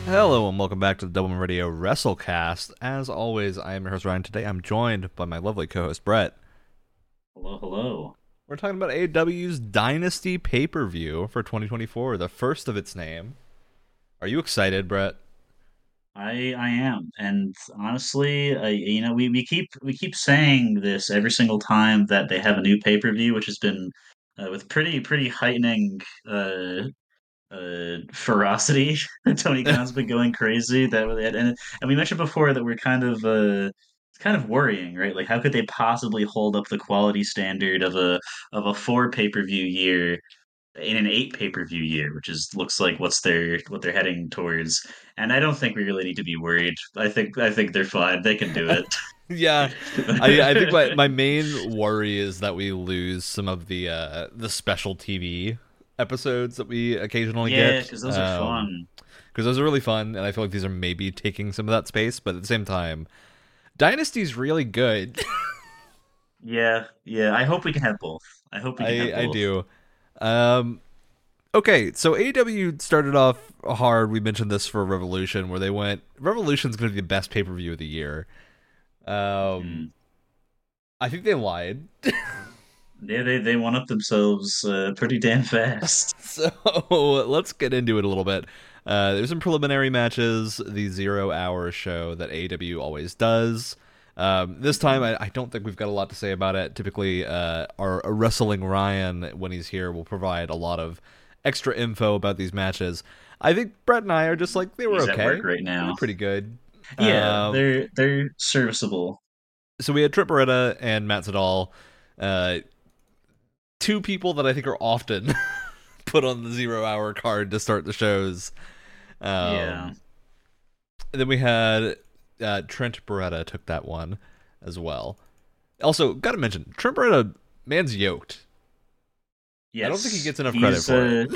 Hello and welcome back to the Double Radio WrestleCast. As always, I am your host Ryan. Today I'm joined by my lovely co-host Brett. Hello, hello. We're talking about AEW's Dynasty pay-per-view for 2024, the first of its name. Are you excited, Brett? I am, and honestly, we keep saying this every single time that they have a new pay per view, which has been with pretty heightening ferocity. Tony Khan's been going crazy and we mentioned before that we're kind of worrying, right? Like, how could they possibly hold up the quality standard of a four pay per view year in an eight pay per view year, which is looks like what they're heading towards. And I don't think we really need to be worried. I think they're fine. They can do Yeah, I think my main worry is that we lose some of the special TV episodes that we occasionally Yeah, get. because those are fun. Because those are really fun, and I feel like these are maybe taking some of that space, but at the same time, Dynasty's really good. Yeah, yeah. I hope we can have both. I hope we can have I both. do. Um, okay, so AEW started off hard. We mentioned this for Revolution, where they went, Revolution's going to be the best pay per view of the year. Um, Mhm. I think they lied. Yeah, they one up themselves pretty damn fast. So let's get into it a little bit. There's some preliminary matches, the 0 hour show that AEW always does. This time, Mhm. I don't think we've got a lot to say about it. Typically, our Wrestling Ryan, when he's here, will provide a lot of extra info about these matches. I think Brett and I are just like, they were He's at okay. work right They were now. pretty good. Yeah, Um, they're serviceable. so we had Trip Beretta and Matt Sydal, uh, two people that I think are often put on the 0 hour card to start the shows. Yeah. Um, then we had Trent Beretta took that one as well. Also, got to mention Trent Beretta, man's yoked. I don't think he Yes. gets enough credit for it.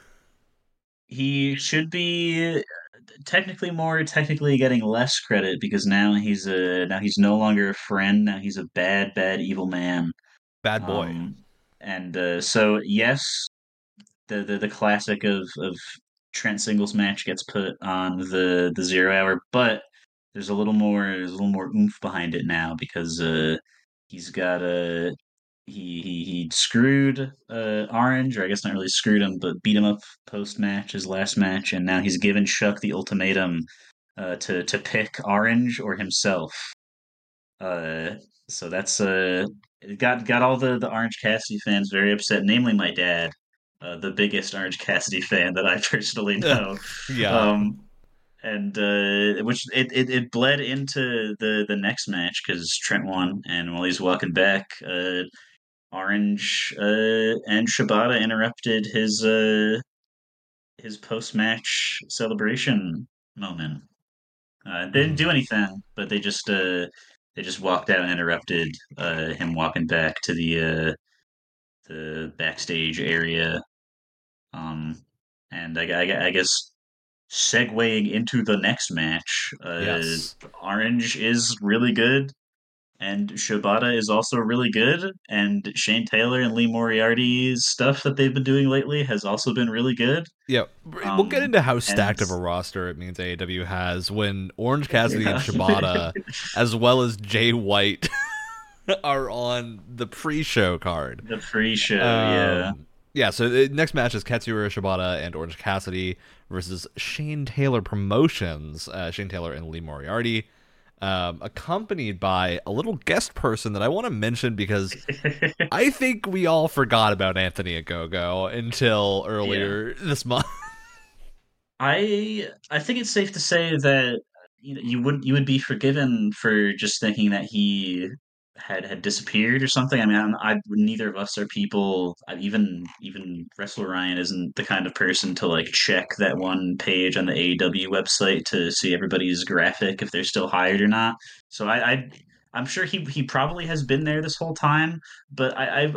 He should be technically getting less credit because now he's no longer a friend. Now he's a bad evil man. Bad boy. Um, and so yes, the classic of Trent singles match gets put on the 0 hour, but there's a little more oomph behind it now because he's got a he screwed Orange, or I guess not really screwed him, but beat him up post match, his last match, and now he's given Chuck the ultimatum to pick Orange or himself. Uh, so that's it got all the Orange Cassidy fans very upset, namely my dad, the biggest Orange Cassidy fan that I personally know. Yeah. Um, and which it bled into the next match because Trent won, and while he's walking back, Orange and Shibata interrupted his post match celebration moment. They didn't Mhm. do anything, but they just walked out and interrupted him walking back to the backstage area. Um, and I guess segueing into the next match, Yes. Orange is really good. And Shibata is also really good, and Shane Taylor and Lee Moriarty's stuff that they've been doing lately has also been really good. Yeah, we'll get into how And stacked of a roster it means AEW has when Orange Cassidy and yeah, Shibata, as well as Jay White, are on the pre-show card. the pre-show, yeah. Yeah, so the next match is Katsuyori Shibata and Orange Cassidy versus Shane Taylor Promotions, Shane Taylor and Lee Moriarty, accompanied by a little guest person that I want to mention because I think we all forgot about Anthony Ogogo until Yeah. earlier this month. I think it's safe to say that you would be forgiven for just thinking that he had disappeared or something. I mean, neither of us are people. Even Wrestler Ryan isn't the kind of person to like check that one page on the AEW website to see everybody's graphic if they're still hired or not. So I'm sure he probably has been there this whole time, but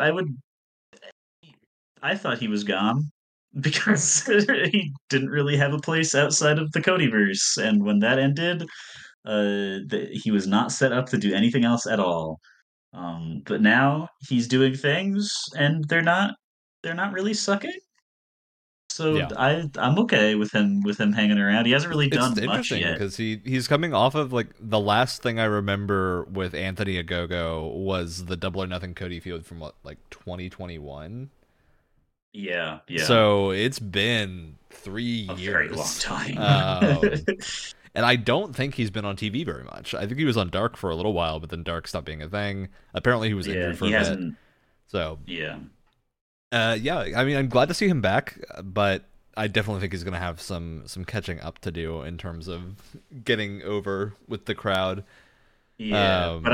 I thought he was gone because he didn't really have a place outside of the Codyverse, and when that ended, he was not set up to do anything else at all. But now he's doing things, and they're not really sucking. So Yeah. I'm okay with him hanging around. He hasn't really It's done much interesting yet. because he's coming off of like the last thing I remember with Anthony Agogo was the Double or Nothing Cody feud from what, like 2021. Yeah, yeah, So it's been three a very long years. time. And I don't think he's been on TV very much. I think he was on Dark for a little while, but then Dark stopped being a thing. Apparently, he was Yeah, injured for he a bit. hasn't. So, Yeah, yeah, I mean, I'm glad to see him back, but I definitely think he's going to have some catching up to do in terms of getting over with the crowd. yeah. But Um,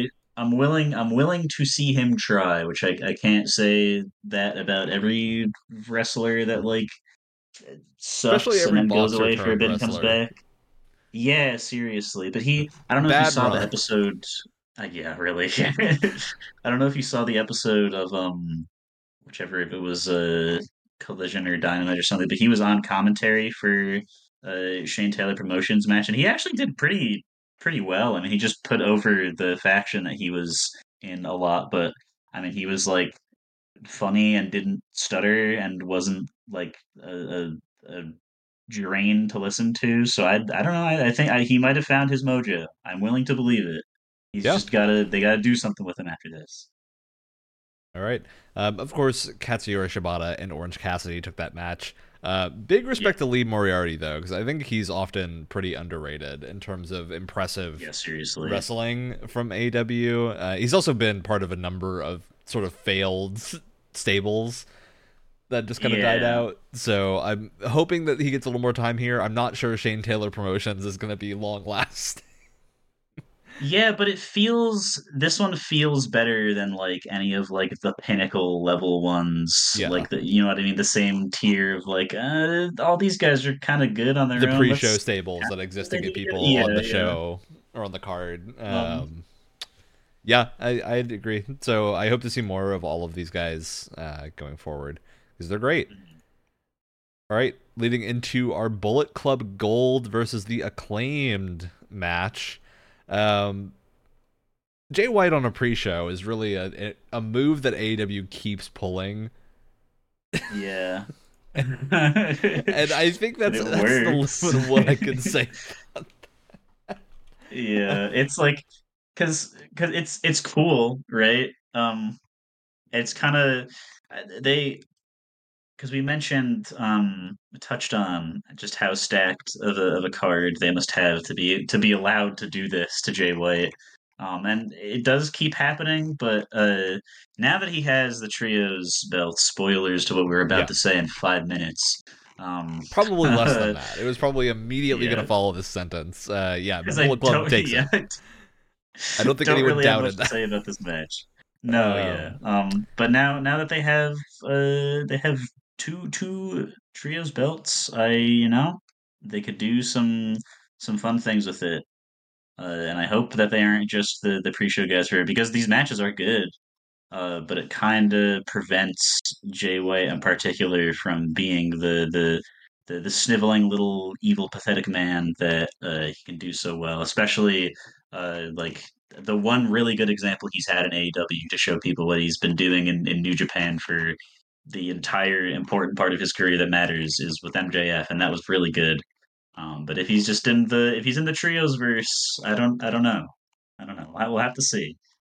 I'm willing to see him try, which I can't say that about every wrestler that like Especially sucks and every then goes boxer away for a turned bit and comes wrestler. back. Yeah, seriously. But I don't know if you Bad saw the run. episode. Yeah, really. I don't know if you saw the episode of whichever, if it was Collision or Dynamite or something, but he was on commentary for Shane Taylor Promotions match, and he actually did pretty well. I mean, he just put over the faction that he was in a lot, but I mean, he was like funny and didn't stutter and wasn't like a drain to listen to. So I don't know. I think he might have found his mojo. I'm willing to believe it. He's Yeah. just gotta they gotta do something with him after this. All right. Of course, Katsuyori Shibata and Orange Cassidy took that match. Big Yeah, respect to Lee Moriarty though, because I think he's often pretty underrated in terms of impressive yeah, seriously. wrestling from AEW. He's also been part of a number of sort of failed stables that just kind of died Yeah. out. So I'm hoping that he gets a little more time here. I'm not sure Shane Taylor Promotions is going to be long lasting. Yeah, but this one feels better than like any of like the pinnacle level ones. Yeah. Like you know what I mean? The same tier of like all these guys are kind of good on The their own. pre-show Let's stables kind that of what exist to they get do. people on Yeah, the yeah. show or on the card. Um, Yeah, I'd agree. So I hope to see more of all of these guys going forward because they're great. All right, leading into our Bullet Club Gold versus the Acclaimed match. Um, Jay White on a pre-show is really a move that AEW keeps pulling, yeah. and I think But that's it that's the works. limit of what I can say. Yeah, it's like cuz it's cool, right? It's kind of they because we mentioned touched on just how stacked of a card they must have to be allowed to do this to Jay White. And it does keep happening, but now that he has the trios belt, spoilers to what we were about Yeah, to say in 5 minutes. Um, probably less than that. It was probably immediately going to yeah, follow this sentence. Yeah, because I Bullet Club don't, takes yeah, it. I don't think don't anyone really have doubted much to that. say about this match. No, yeah. Um, But now that they have two trios belts, they could do some fun things with it. And I hope that they aren't just the pre-show guys for it because these matches are good. But it kind of prevents Jay White in particular from being the sniveling little evil pathetic man that he can do so well. Especially like the one really good example he's had in AEW to show people what he's been doing in New Japan for the entire important part of his career that matters is with MJF, and that was really good. But if he's in the trios verse, I don't know. I don't know. I will have to see.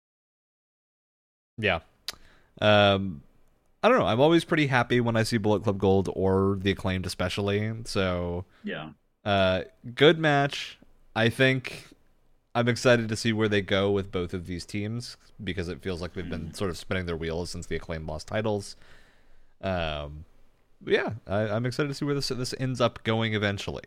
yeah. Um, I don't know. I'm always pretty happy when I see Bullet Club Gold or the Acclaimed, especially. So, Yeah. uh, good match. I think I'm excited to see where they go with both of these teams because it feels like they've been Mhm. sort of spinning their wheels since the Acclaimed lost titles. Um, but yeah, I'm excited to see where this ends up going eventually.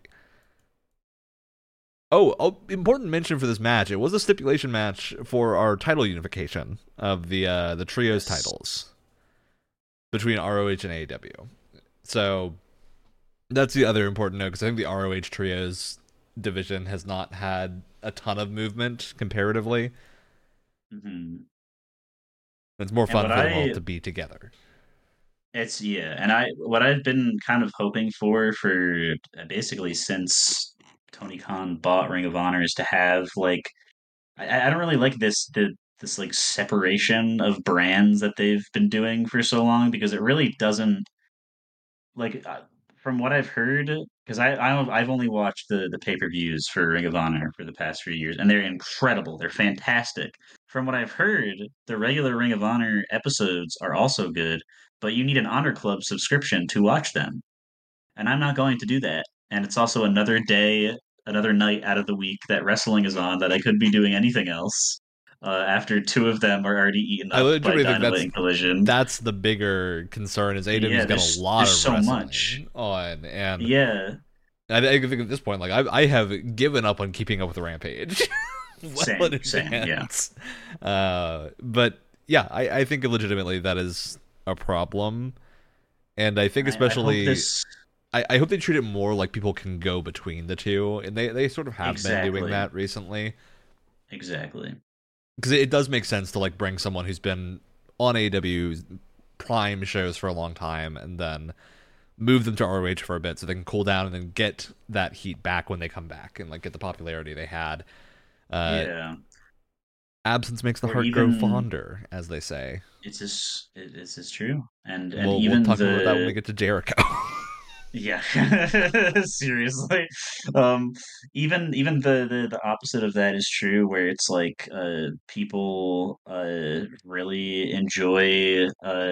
Important mention for this match. It was a stipulation match for our title unification of the trios Yes. titles between ROH and AEW. So that's the other important note because I think the ROH trios division has not had a ton of movement comparatively. Hmm. It's more And fun for them all to be together. and what I've been kind of hoping for basically since Tony Khan bought Ring of Honor is to have like I don't really like this like separation of brands that they've been doing for so long because it really doesn't like from what I've heard, because I've only watched the pay-per-views for Ring of Honor for the past few years, and they're incredible. They're fantastic. From what I've heard, the regular Ring of Honor episodes are also good, but you need an Honor Club subscription to watch them, and I'm not going to do that. And it's also another day, another night out of the week that wrestling is on that I could be doing anything else. After two of them are already eaten I up by legitimately think Dynamite and Collision. that's the bigger concern is AEW's Yeah, got a lot there's of so much. wrestling on, and Yeah, I think at this point, like I have given up on keeping up with Rampage well in same, yeah. advance. But yeah, I think legitimately that is a problem, and I think I hope especially this I hope they treat it more like people can go between the two, and they sort of have been doing exactly, that recently. exactly. Because it does make sense to like bring someone who's been on AEW's prime shows for a long time and then move them to ROH for a bit so they can cool down and then get that heat back when they come back and like get the popularity they had. Uh, Yeah, Absence makes the or heart grow even fonder, as they say. it's just true, and We'll even talk more about that when we the get to Jericho. yeah, seriously, um, even the opposite of that is true, where it's like people really enjoy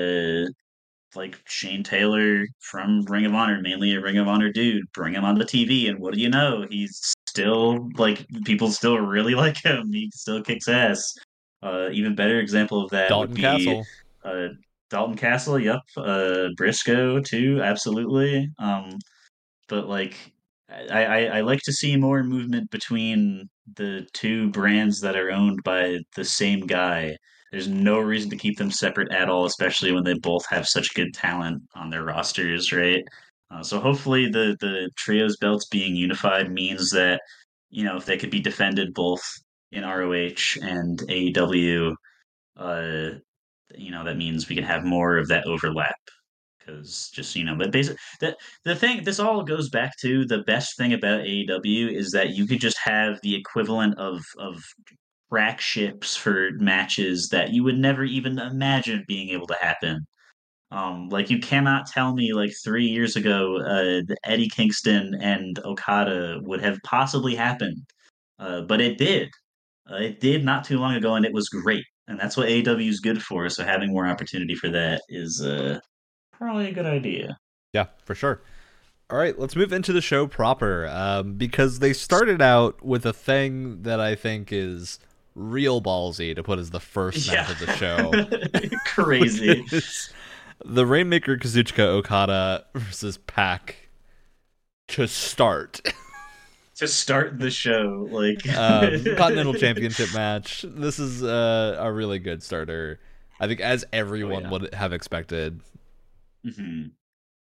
like Shane Taylor from Ring of Honor, mainly a Ring of Honor dude. Bring him on the TV, and what do you know? He's still like people still really like him. He still kicks ass. Even better example of that would Dalton be Castle. uh, Dalton Castle. Yep, Briscoe too. Absolutely. But like I like to see more movement between the two brands that are owned by the same guy. There's no reason to keep them separate at all, especially when they both have such good talent on their rosters, right? So hopefully the trios belts being unified means that if they could be defended both in ROH and AEW, uh, that means we can have more of that overlap because just but basically the thing this all goes back to the best thing about AEW is that you could just have the equivalent of crack ships for matches that you would never even imagine being able to happen. Like you cannot tell me like 3 years ago, Eddie Kingston and Okada would have possibly happened, but it did. It did not too long ago, and it was great. And that's what AEW is good for. So having more opportunity for that is probably a good idea. Yeah, for sure. All right, let's move into the show proper because they started out with a thing that I think is real ballsy to put as the first Yeah. match of the show, which Crazy. is the Rainmaker Kazuchika Okada versus Pac to start. To start the show, like Continental Championship match. This is a really good starter. I think, as oh everyone yeah. would have expected. hmm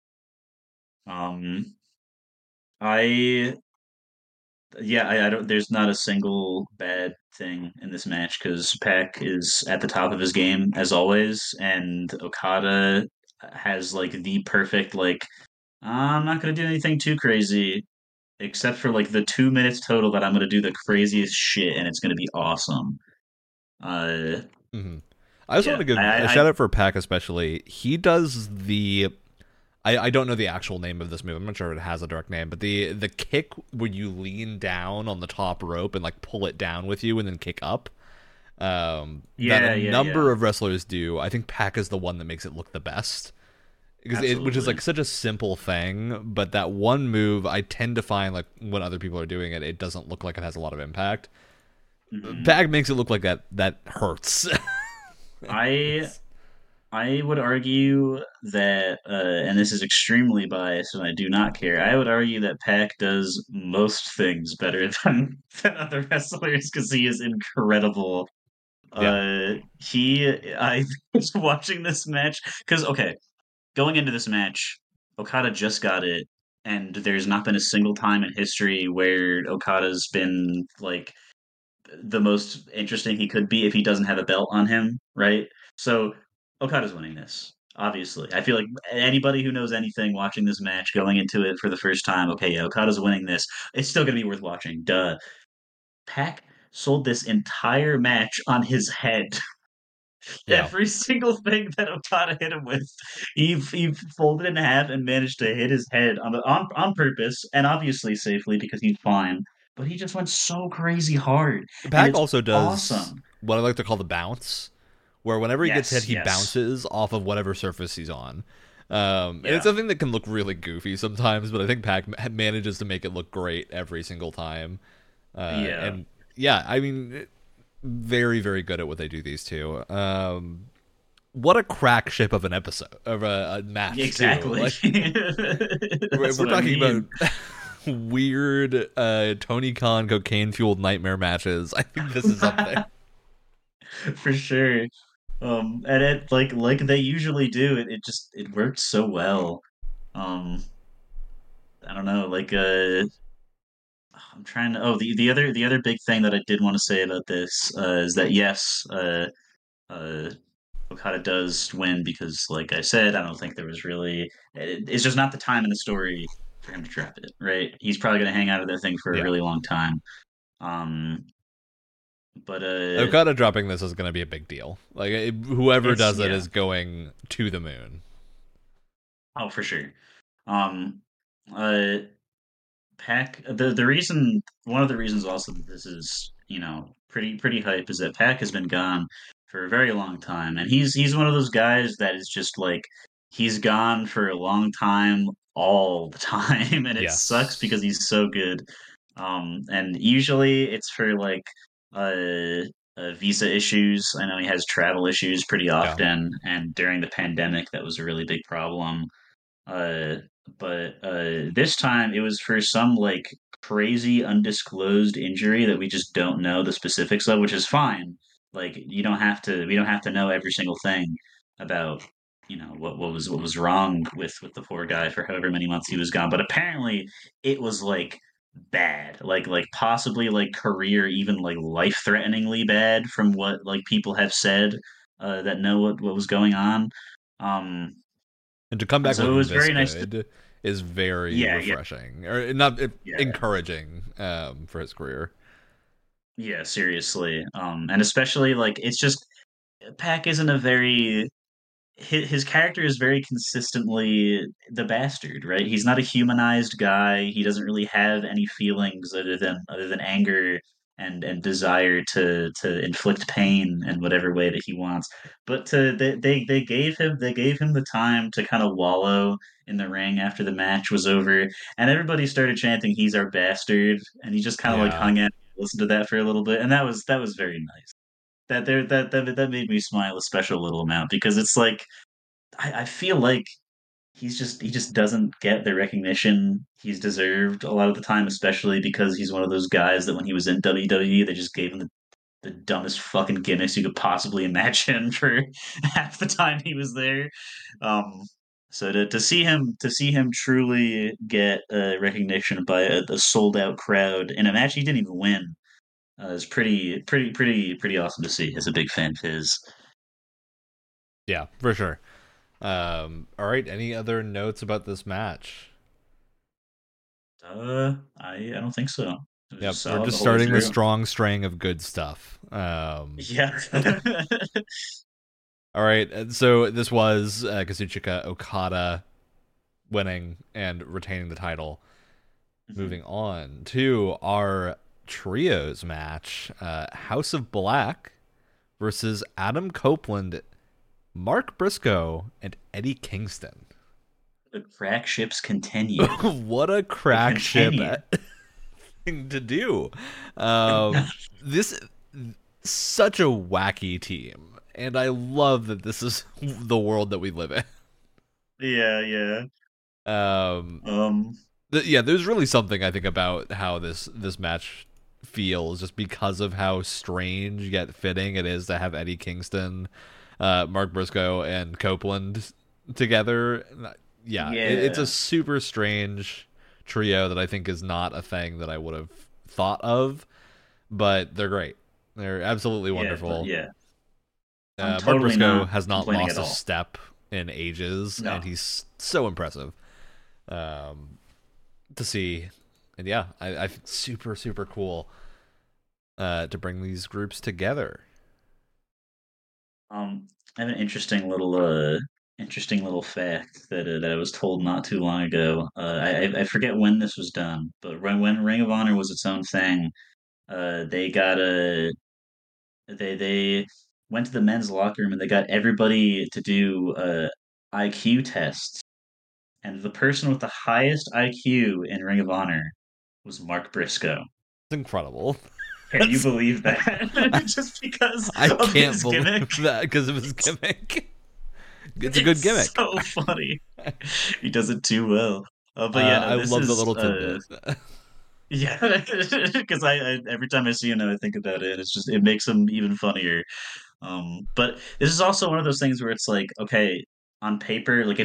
Um I yeah, I don't there's not a single bad thing in this match because Pac is at the top of his game as always, and Okada has like the perfect like I'm not gonna do anything too crazy except for like the 2 minutes total that I'm gonna do the craziest shit and it's gonna be awesome. Uh, hmm I also want yeah, to give a shout out for Pac, especially. He does the. I don't know the actual name of this move. I'm not sure if it has a direct name, but the kick where you lean down on the top rope and like pull it down with you and then kick up. That a yeah, number of wrestlers do. I think Pac is the one that makes it look the best because which is absolutely. like such a simple thing, but that one move I tend to find like when other people are doing it, it doesn't look like it has a lot of impact. hmm Pac makes it look like that hurts. I I would argue that, and this is extremely biased, and I do not care. I would argue that Pac does most things better than other wrestlers because he is incredible. Yeah. I was watching this match because okay, going into this match, Okada just got it, and there's not been a single time in history where Okada's been like the most interesting he could be if he doesn't have a belt on him, right? So Okada's winning this. Obviously, I feel like anybody who knows anything watching this match, going into it for the first time, okay, yeah, Okada's winning this. It's still gonna be worth watching. Duh. Pac sold this entire match on his head. Yeah. Every single thing that Okada hit him with, he folded in half and managed to hit his head on purpose and obviously safely because he's fine. But he just went so crazy hard, and Pac it's also does awesome. what I like to call the bounce, where whenever he gets hit, Yes, he yes, bounces off of whatever surface he's on. And it's yeah, something that can look really goofy sometimes, but I think Pac manages to make it look great every single time. yeah. And yeah, I mean, very, very good at what they do, these two. What a crack ship of an episode, of a match, too. Exactly. Like, That's we're what I talking about mean. weird Tony Khan cocaine fueled nightmare matches. I think this is up there. For sure. And it like they usually do, it just it worked so well. Um, I don't know, I'm trying to. Oh, the other big thing that I did want to say about this is that yes, uh, Okada does win because, like I said, I don't think there was really. It's just not the time in the story for him to drop it. Right? He's probably going to hang out of that thing for a Yeah. really long time. Um, but Okada dropping this is going to be a big deal. Like, whoever it's does it yeah. is going to the moon. Oh, for sure. Um, uh, Pac. The reason one of the reasons also that this is pretty hype is that Pac has been gone for a very long time, and he's one of those guys that is just like he's gone for a long time all the time, and it sucks because Yes. he's so good. And usually it's for like uh, visa issues. I know he has travel issues pretty Yeah. often, and during the pandemic that was a really big problem. Uh, but this time it was for some like crazy undisclosed injury that we just don't know the specifics of, which is fine. Like you don't have to we don't have to know every single thing about what was wrong with the poor guy for however many months he was gone. But apparently it was like bad, like possibly like career, even like life threateningly bad from what like people have said that know what was going on. Um, And to come and back so it looking was this very nice to good is very yeah, yeah, refreshing, or not yeah, encouraging, for his career. yeah, seriously. And especially like it's just Pac isn't a very his character is very consistently the bastard, right? He's not a humanized guy. He doesn't really have any feelings other than anger and desire to inflict pain in whatever way that he wants. But they gave him the time to kind of wallow in the ring after the match was over, and everybody started chanting, "He's our bastard," and he just kind of like Yeah. hung out, listened to that for a little bit, and that was very nice. That made me smile a special little amount because it's like I feel like he just doesn't get the recognition he's deserved a lot of the time, especially because he's one of those guys that when he was in WWE, they just gave him the dumbest fucking gimmicks you could possibly imagine for half the time he was there. Um, so to see him truly get recognition by a sold out crowd in a match he didn't even win is pretty awesome to see as a big fan of his. Yeah, for sure. All right. Any other notes about this match? I don't think so. It was Yep, just we're solid the just whole way starting the through. strong string of good stuff. Yeah. All right, so this was Kazuchika Okada winning and retaining the title. Mhm. Moving on to our trios match, House of Black versus Adam Copeland, Mark Briscoe, and Eddie Kingston. The crack ships continue. What a They crack ship continue. thing to do. This such a wacky team, and I love that this is the world that we live in. Yeah, yeah. Um, Um, yeah, there's really something I think about how this match feels, just because of how strange yet fitting it is to have Eddie Kingston, Mark Briscoe, and Copeland together. Yeah, it's a yeah. super strange trio that I think is not a thing that I would have thought of, but they're great. They're absolutely wonderful. Yeah. I'm Mark totally Briscoe not has not complaining at lost a all. step in ages, No. and he's so impressive. Um, to see. And yeah, I think super, super cool to bring these groups together. I have an interesting little fact that I was told not too long ago. I forget when this was done, but when Ring of Honor was its own thing, they got a they went to the men's locker room and they got everybody to do IQ tests, and the person with the highest IQ in Ring of Honor was Mark Briscoe. It's incredible. Can you believe that? Just because I of can't his believe gimmick. that because of his gimmick. It's a good It's gimmick. so funny. He does it too well. But yeah, no, I this love the is little tidbit. yeah, because I every time I see him, I think about it. It's just it makes him even funnier. But this is also one of those things where it's like, okay, on paper, like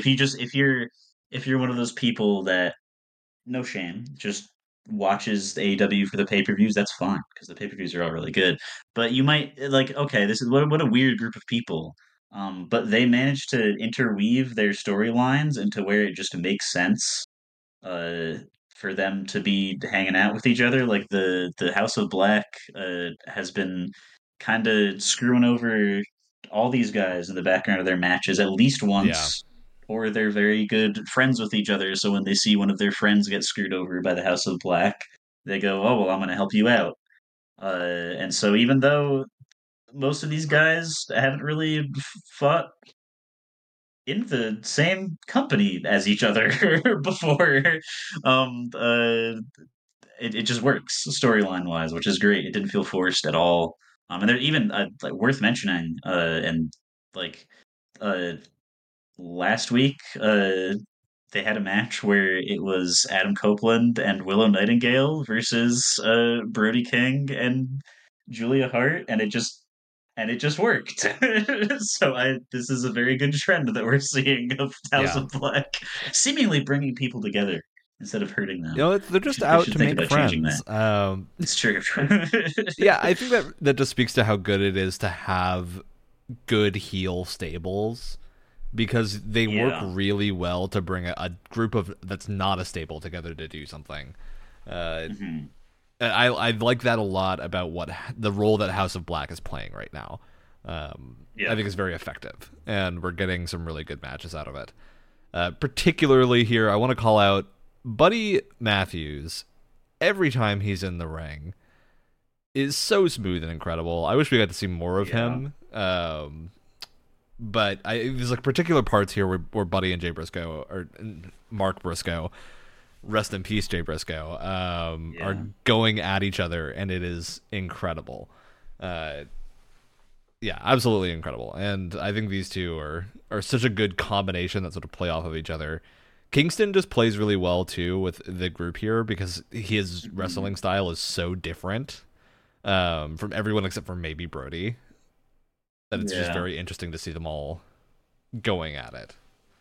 if you're one of those people that no shame, just watches the AEW for the pay-per-views, that's fine because the pay-per-views are all really good. But you might like, okay, this is what a weird group of people. But they managed to interweave their storylines into where it just makes sense uh, for them to be hanging out with each other. Like the House of Black has been kind of screwing over all these guys in the background of their matches at least Yeah. once, or they're very good friends with each other. So when they see one of their friends get screwed over by the House of Black, they go, "Oh well, I'm going to help you out." And so even though most of these guys haven't really fought in the same company as each other before. Um, uh, it just works storyline wise, which is great. It didn't feel forced at all. And they're even like worth mentioning. And like uh, last week, they had a match where it was Adam Copeland and Willow Nightingale versus Brody King and Julia Hart, and it just worked. So I this is a very good trend that we're seeing of House Yeah. of Black seemingly bringing people together instead of hurting You them. know, they're just They out should to think make about changing friends. that. It's true. Yeah, I think that just speaks to how good it is to have good heel stables because they work Yeah. really well to bring a group of that's not a stable together to do something. Uh, Hmm. I like that a lot about what the role that House of Black is playing right now. I Yeah. think it's very effective, and we're getting some really good matches out of it. Particularly here, I want to call out Buddy Matthews. Every time he's in the ring, is so smooth and incredible. I wish we got to see more of Yeah. him. But there's like particular parts here where Buddy and Jay Briscoe or Mark Briscoe, rest in peace, Jay Briscoe, are Yeah. going at each other, and it is incredible. Uh, yeah, absolutely incredible. And I think these two are such a good combination that sort of play off of each other. Kingston just plays really well too with the group here because his Hmm. wrestling style is so different from everyone except for maybe Brody that it's just Yeah. very interesting to see them all going at it.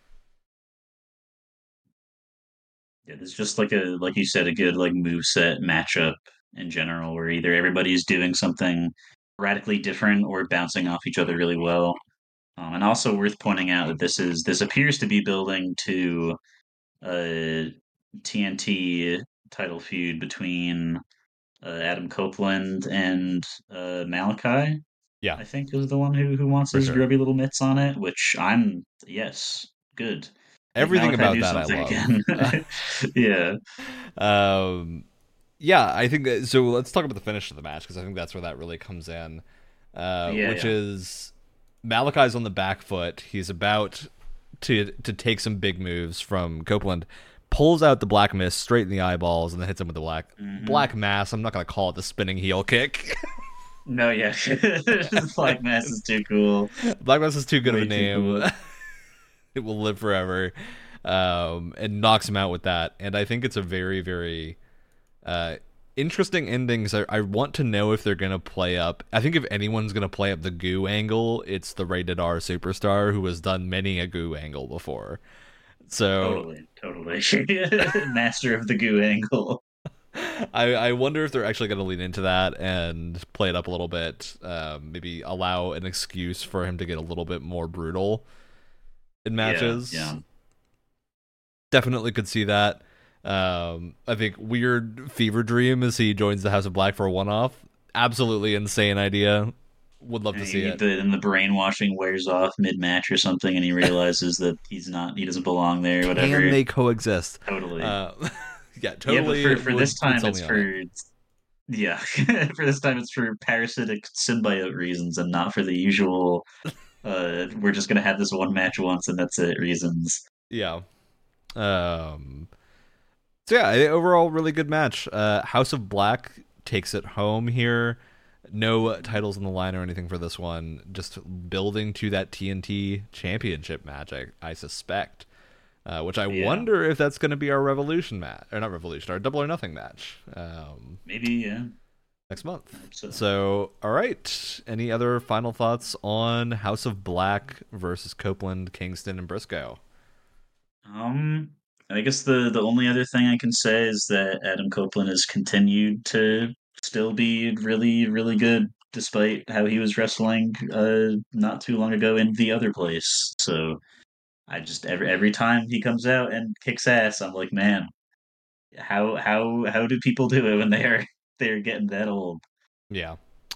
Yeah, there's just like a like you said, a good like move set matchup in general, where either everybody's doing something radically different or bouncing off each other really well. And also worth pointing out that this appears to be building to a TNT title feud between Adam Copeland and Malachi. Yeah, I think is the one who wants for his sure. grubby little mitts on it. Which I'm yes, good. Make Everything Malachi about do that I something love. again. Yeah. um, yeah, I think so. Let's talk about the finish of the match because I think that's where that really comes in, Yeah, which yeah. is Malachi's on the back foot. He's about to take some big moves from Copeland. Pulls out the black mist straight in the eyeballs and then hits him with the Hmm. black mass. I'm not gonna call it the spinning heel kick. No, yeah. Black Mass is too cool. Black mass is too good of a Way too name. cool. It will live forever. And knocks him out with that. And I think it's a very, very uh, interesting endings. I want to know if they're going to play up. I think if anyone's going to play up the goo angle, it's the rated R superstar who has done many a goo angle before. So Totally, totally. Master of the goo angle. I wonder if they're actually going to lean into that and play it up a little bit. Maybe allow an excuse for him to get a little bit more brutal in Yeah, matches. yeah. Definitely could see that. I think weird fever dream as he joins the House of Black for a one off. Absolutely insane idea. Would love to see it. And the brainwashing wears off mid-match or something, and he realizes that he doesn't belong there, Can whatever. they coexist? Totally. Yeah, Yeah, but totally for this would time, sell it's me on it. for yeah, for this time, it's for parasitic symbiote reasons, and not for the usual. We're just gonna have this one match once, and that's it reasons. Yeah. Um. So yeah, overall really good match. House of Black takes it home here. No titles on the line or anything for this one. Just building to that TNT Championship match, I suspect. Which I Yeah, wonder if that's going to be our Revolution match, or not Revolution, our Double or Nothing match maybe. Yeah, next month. I hope so. So, all right. Any other final thoughts on House of Black versus Copeland, Kingston, and Briscoe? Um, I guess the only other thing I can say is that Adam Copeland has continued to still be really, really good, despite how he was wrestling not too long ago in the other place. So I just every time he comes out and kicks ass, I'm like, man, how do people do it when they're getting that old? Yeah.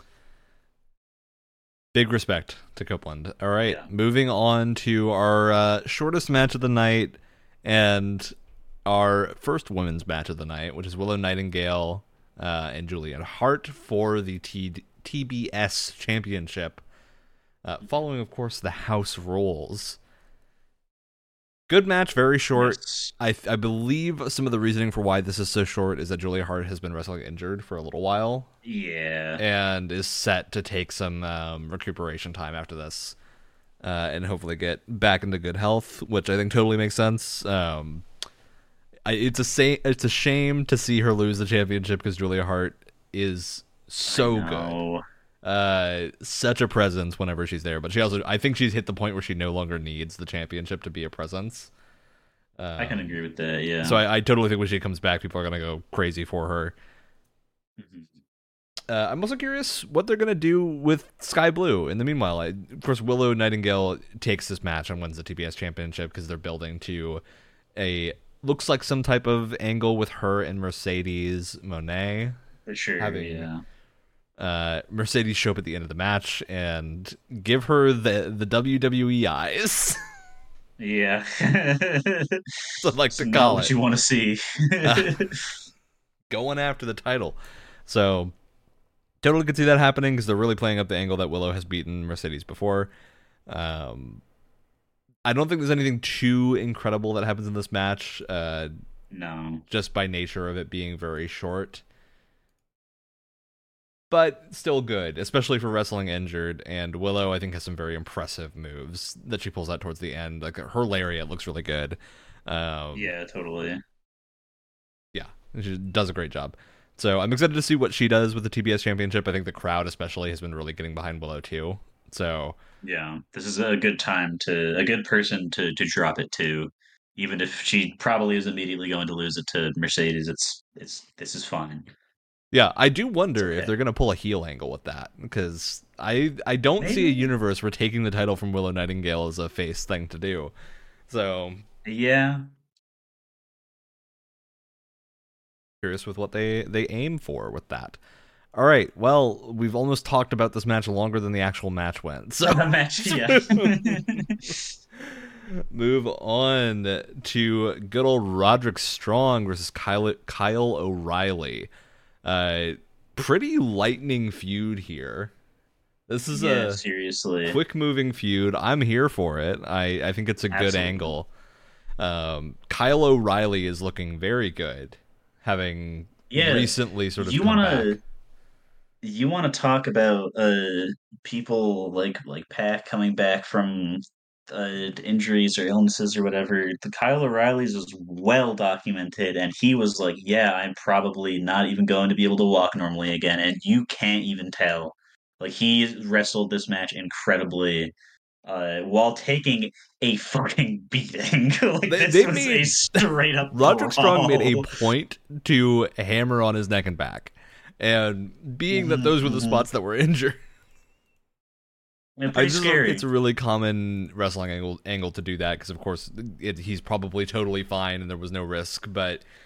Big respect to Copeland. All right, Yeah. moving on to our shortest match of the night and our first women's match of the night, which is Willow Nightingale and Juliet Hart for the TBS Championship. Following, of course, the house rules. Good match, very short. Yes. I believe some of the reasoning for why this is so short is that Julia Hart has been wrestling injured for a little while Yeah. and is set to take some recuperation time after this and hopefully get back into good health, which I think totally makes sense. It's a shame to see her lose the championship because Julia Hart is so good. No. Such a presence whenever she's there, but I think she's hit the point where she no longer needs the championship to be a presence. I can agree with that. Yeah. So I totally think when she comes back, people are gonna go crazy for her. Mhm. I'm also curious what they're gonna do with Sky Blue. In the meanwhile, of course, Willow Nightingale takes this match and wins the TBS championship because they're building to a looks like some type of angle with her and Mercedes Monet For sure. having Yeah. Mercedes show up at the end of the match and give her the WWE eyes. Yeah. So I like It's to not call what it. you want to see. Going after the title. So totally could see that happening because they're really playing up the angle that Willow has beaten Mercedes before. Um, I don't think there's anything too incredible that happens in this match, No. just by nature of it being very short. But still good, especially for wrestling injured. And Willow, I think, has some very impressive moves that she pulls out towards the end. Like her lariat looks really good. Yeah, totally. Yeah, she does a great job. So I'm excited to see what she does with the TBS Championship. I think the crowd, especially, has been really getting behind Willow too. So Yeah. This is a good time a good person to drop it to. Even if she probably is immediately going to lose it to Mercedes, this is fine. yeah, I do It's wonder if okay. they're gonna pull a heel angle with that because I don't see a Maybe. universe where taking the title from Willow Nightingale is a face thing to do. So Yeah. curious with what they aim for with that. All right, well, we've almost talked about this match longer than the actual match went. So The match, yeah. move on to good old Roderick Strong versus Kyle O'Reilly. Pretty lightning feud here. This is Yeah, a seriously. quick moving feud. I'm here for it. I think it's a good Absolutely. angle. Kyle O'Reilly is looking very good, having Yeah. recently sort of You come wanna back. you wanna talk about people like Pac coming back from injuries or illnesses or whatever. The Kyle O'Reilly's is well documented, and he was like, "Yeah, I'm probably not even going to be able to walk normally again," and you can't even tell. Like he wrestled this match incredibly, while taking a fucking beating. Like this They was a made straight up Roderick Strong made a brawl. point to hammer on his neck and back, and being that Mhm, those were the mhm. spots that were injured, Yeah, I pretty just it's scary. a really common wrestling angle to do that because of course he's probably totally fine and there was no risk, but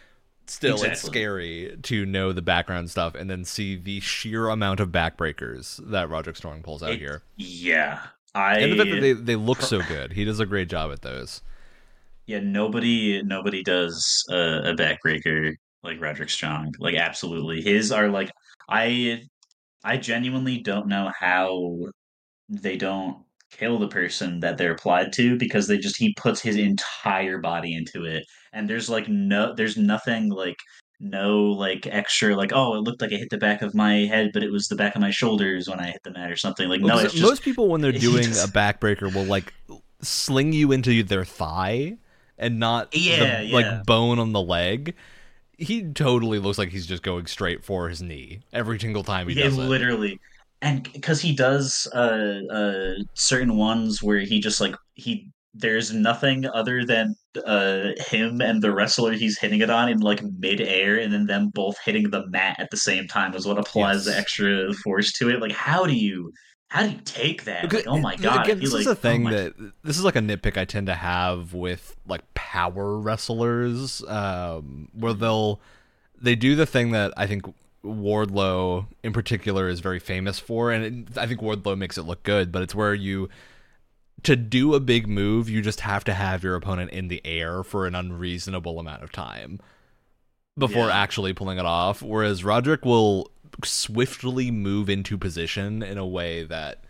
still, it's Exactly. scary to know the background stuff and then see the sheer amount of backbreakers that Roderick Strong pulls out It here. yeah. And the fact that I they look pr- so good. He does a great job at those. yeah, nobody does a backbreaker like Roderick Strong. Like absolutely. His are like I I genuinely don't know how they don't kill the person that they're applied to because he puts his entire body into it, and there's nothing like no like extra like, oh, it looked like it hit the back of my head but it was the back of my shoulders when I hit the mat or something. Like Well, no, because it's just most people, when they're he doing a just backbreaker, will like sling you into their thigh and not the yeah, yeah. like bone on the leg. He totally looks like he's just going straight for his knee every single time he Yeah, does it. literally. And because he does certain ones where he just like he there's nothing other than him and the wrestler he's hitting it on in like mid-air, and then them both hitting the mat at the same time is what applies the Yes. extra force to it. Like how do you take that? Okay, Like, oh my God, I again, feel this is like, a oh thing my, that this is like a nitpick I tend to have with like power wrestlers, where they do the thing that I think Wardlow in particular is very famous for, and I think Wardlow makes it look good. But it's where you to do a big move, you just have to have your opponent in the air for an unreasonable amount of time before yeah, actually pulling it off. Whereas Roderick will swiftly move into position in a way that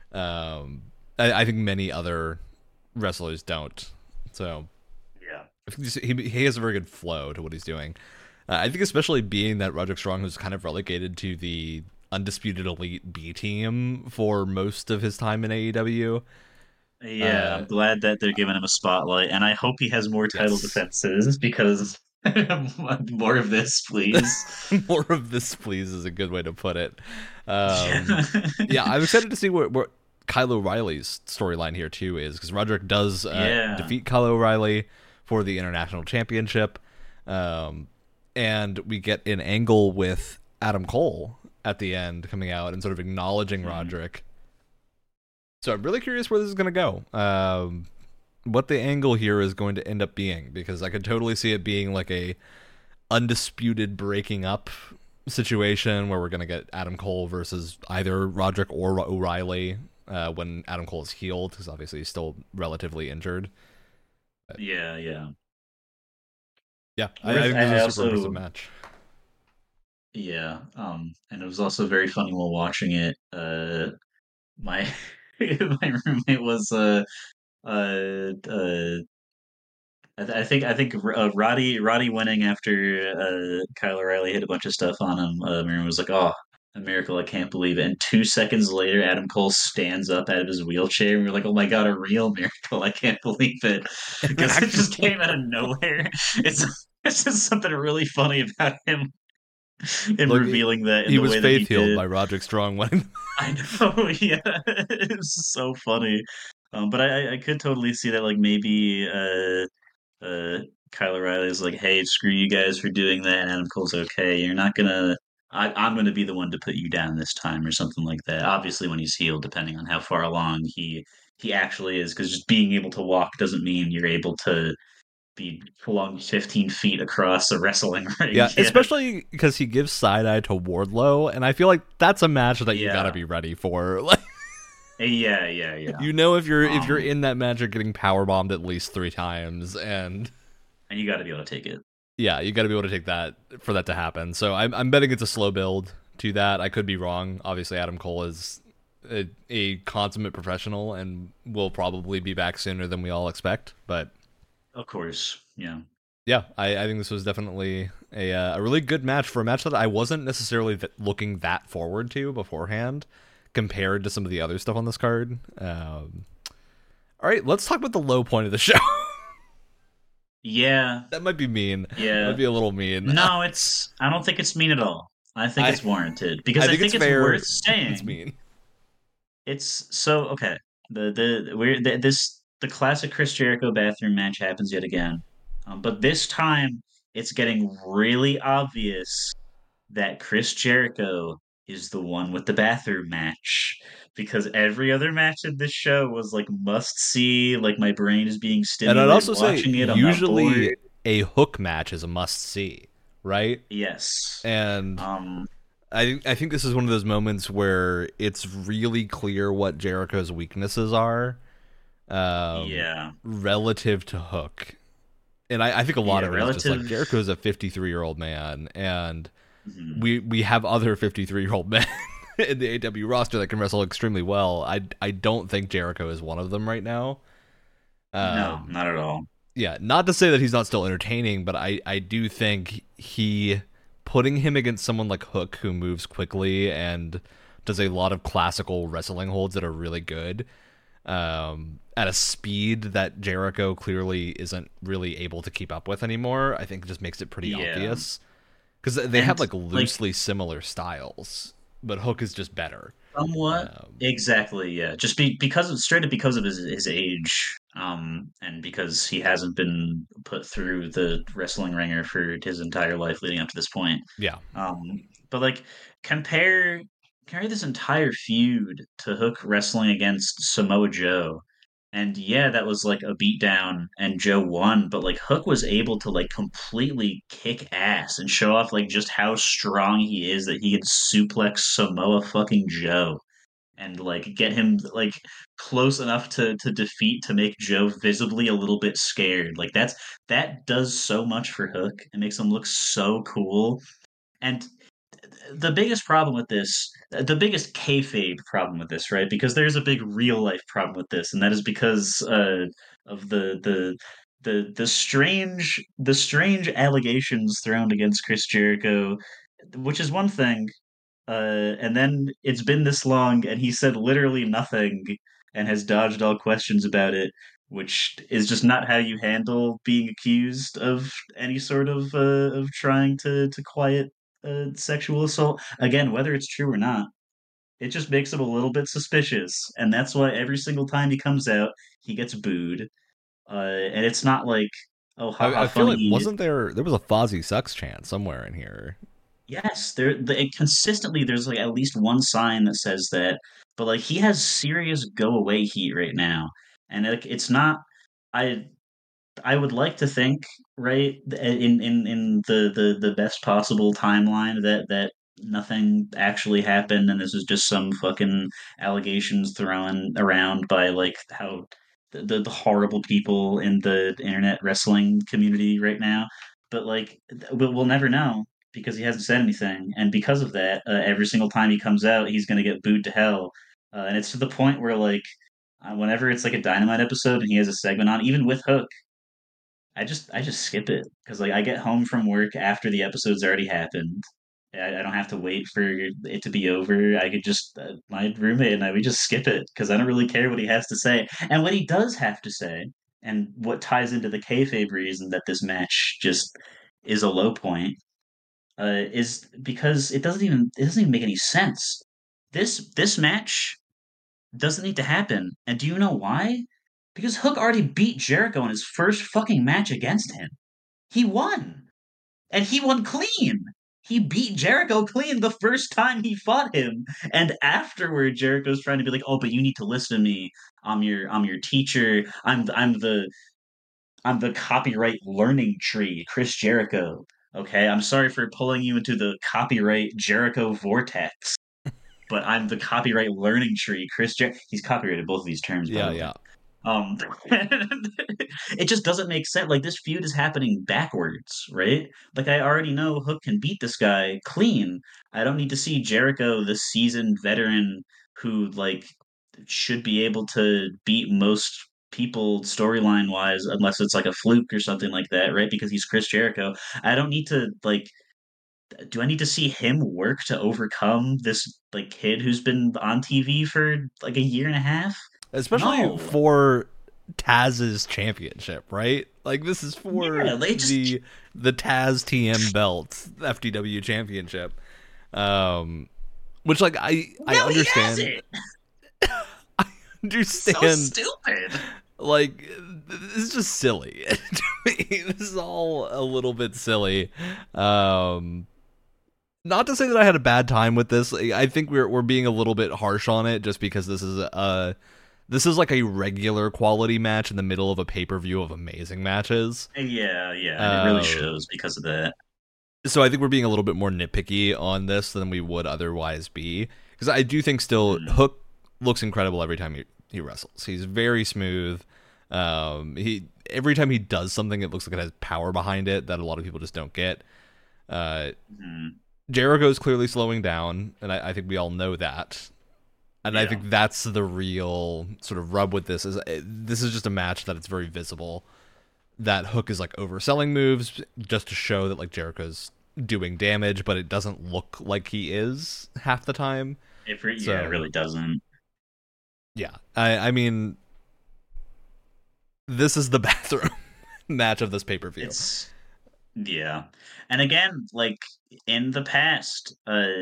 I think many other wrestlers don't. So yeah. I think he has a very good flow to what he's doing. I think especially being that Roderick Strong was kind of relegated to the Undisputed Elite B team for most of his time in AEW. Yeah, Uh, I'm glad that they're giving him a spotlight, and I hope he has more title yes. defenses because more of this, please. More of this, please, is a good way to put it. Um, Yeah. yeah, I'm excited to see what Kyle O'Reilly's storyline here too is because Roderick does Yeah. defeat Kyle O'Reilly for the international championship, um, and we get an angle with Adam Cole at the end coming out and sort of acknowledging Mhm. Roderick. So I'm really curious where this is going to go. What the angle here is going to end up being because I could totally see it being like a undisputed breaking up situation where we're going to get Adam Cole versus either Roderick or O'Reilly when Adam Cole is healed because obviously he's still relatively injured. But Yeah, yeah. yeah, I think this is I a super impressive also, match. yeah, and it was also very funny while watching it. My my roommate was I think Roddy winning after Kyle O'Reilly hit a bunch of stuff on him. Miriam was like, "Oh, a miracle! I can't believe it." And 2 seconds later, Adam Cole stands up out of his wheelchair, and we're like, "Oh my God, a real miracle! I can't believe it," An because it just actual came out of nowhere. It's it's just something really funny about him look, revealing that in he the was way that faith he healed did. by Roderick Strong winning. I know, yeah, it's so funny. But I could totally see that, like maybe uh, Kyle O'Reilly's like, "Hey, screw you guys for doing that," and Adam Cole's okay. You're not gonna. I'm gonna be the one to put you down this time, or something like that. Obviously, when he's healed, depending on how far along he actually is, because just being able to walk doesn't mean you're able to be flung 15 feet across a wrestling ring Yeah, yet. especially because he gives side eye to Wardlow, and I feel like that's a match that you got to Yeah, be ready for. Like, yeah, yeah, yeah. you know, if you're Um, in that match, you're getting power bombed at least 3 times, and and you got to be able to take it. yeah, you got to be able to take that for that to happen. So I'm betting it's a slow build to that. I could be wrong. Obviously, Adam Cole is a consummate professional and will probably be back sooner than we all expect. But Of course, yeah. yeah, I think this was definitely a really good match for a match that I wasn't necessarily looking that forward to beforehand compared to some of the other stuff on this card. All right, let's talk about the low point of the show. Yeah, That might be mean. That might yeah. be a little mean. No, I don't think it's mean at all. I think I it's warranted I because I think it's think it's fair. worth It's saying. mean. It's so okay. The classic Chris Jericho bathroom match happens yet again, but this time it's getting really obvious that Chris Jericho is the one with the bathroom match because every other match in this show was like must see. Like my brain is being And I'd stimulated also say watching it. I'm not usually bored. a hook match is a must see. right? Yes. And Um, I think this is one of those moments where it's really clear what Jericho's weaknesses are, yeah. relative to Hook. And I think a lot Yeah, of it is just like relative. Jericho's a 53-year-old man, and Mhm. we have other 53-year-old men in the AW roster that can wrestle extremely well. I don't think Jericho is one of them right now. No, Um, not at all. yeah, not to say that he's not still entertaining, but I do think he putting him against someone like Hook who moves quickly and does a lot of classical wrestling holds that are really good, at a speed that Jericho clearly isn't really able to keep up with anymore. I think just makes it pretty Yeah. obvious because they have And like like loosely similar styles, but Hook is just better. somewhat Um, exactly, yeah. Just because of straight up because of his age, and because he hasn't been put through the wrestling ringer for his entire life leading up to this point. yeah, Um, but like compare compare this entire feud to Hook wrestling against Samoa Joe. And yeah, that was like a beatdown and Joe won, but like Hook was able to like completely kick ass and show off like just how strong he is that he could suplex Samoa fucking Joe and like get him like close enough to defeat to make Joe visibly a little bit scared. Like that does so much for Hook. It makes him look so cool. And the biggest problem with this, the biggest kayfabe problem with this, right? Because there's a big real life problem with this, and that is because of the strange allegations thrown against Chris Jericho, which is one thing, and then it's been this long, and he said literally nothing, and has dodged all questions about it, which is just not how you handle being accused of any sort of trying to quiet sexual assault. Again, whether it's true or not, it just makes him a little bit suspicious, and that's why every single time he comes out, he gets booed. And it's not like, oh, haha, I feel like funny. wasn't there was a Fozzy sucks chant somewhere in here. Yes, consistently there's like at least one sign that says that, but like he has serious go away heat right now, and like it's not. I I would like to think, right, in the best possible timeline that nothing actually happened and this is just some fucking allegations thrown around by like how the horrible people in the internet wrestling community right now. But like we'll never know because he hasn't said anything, and because of that, every single time he comes out, he's gonna get booed to hell, and it's to the point where like. Whenever it's like a Dynamite episode and he has a segment on, even with Hook, I just skip it because like I get home from work after the episode's already happened. I don't have to wait for it to be over. I could just my roommate and I we just skip it because I don't really care what he has to say. And what he does have to say, and what ties into the kayfabe reason that this match just is a low point, is because it doesn't even make any sense. This match doesn't need to happen. And do you know why? Because Hook already beat Jericho in his first fucking match against him. He won. And he won clean. He beat Jericho clean the first time he fought him. And afterward, Jericho's trying to be like, "Oh, but you need to listen to me. I'm your teacher. I'm the copyright learning tree, Chris Jericho. Okay, I'm sorry for pulling you into the copyright Jericho vortex, but I'm the copyright learning tree, He's copyrighted both of these terms, by Yeah, the way. yeah. Um, it just doesn't make sense. Like this feud is happening backwards, right? Like I already know Hook can beat this guy clean. I don't need to see Jericho, the seasoned veteran who like should be able to beat most people storyline wise, unless it's like a fluke or something like that, right? Because he's Chris Jericho. I don't need to like. Do I need to see him work to overcome this like kid who's been on TV for like a year and a half? Especially No. for Taz's championship, right? Like this is for Yeah, they just the Taz TM belt, FTW championship. Um which like I no, he has understand it. So understand stupid. like this is just silly. To me, this is all a little bit silly. Um Not to say that I had a bad time with this. I think we're being a little bit harsh on it just because this is like a regular quality match in the middle of a pay-per-view of amazing matches. Yeah, yeah, and it really Uh, shows because of that. So I think we're being a little bit more nitpicky on this than we would otherwise be, because I do think still Mm, Hook looks incredible every time he wrestles. He's very smooth. He every time he does something, it looks like it has power behind it that a lot of people just don't get. Uh, mm, Jericho's clearly slowing down, and I think we all know that. And I yeah. think that's the real sort of rub with this this is just a match that it's very visible that Hook is like overselling moves just to show that like Jericho's doing damage, but it doesn't look like he is half the time. Yeah, it So really doesn't. yeah, I mean, this is the bathroom match of this pay per view. It's yeah. And again, like in the past,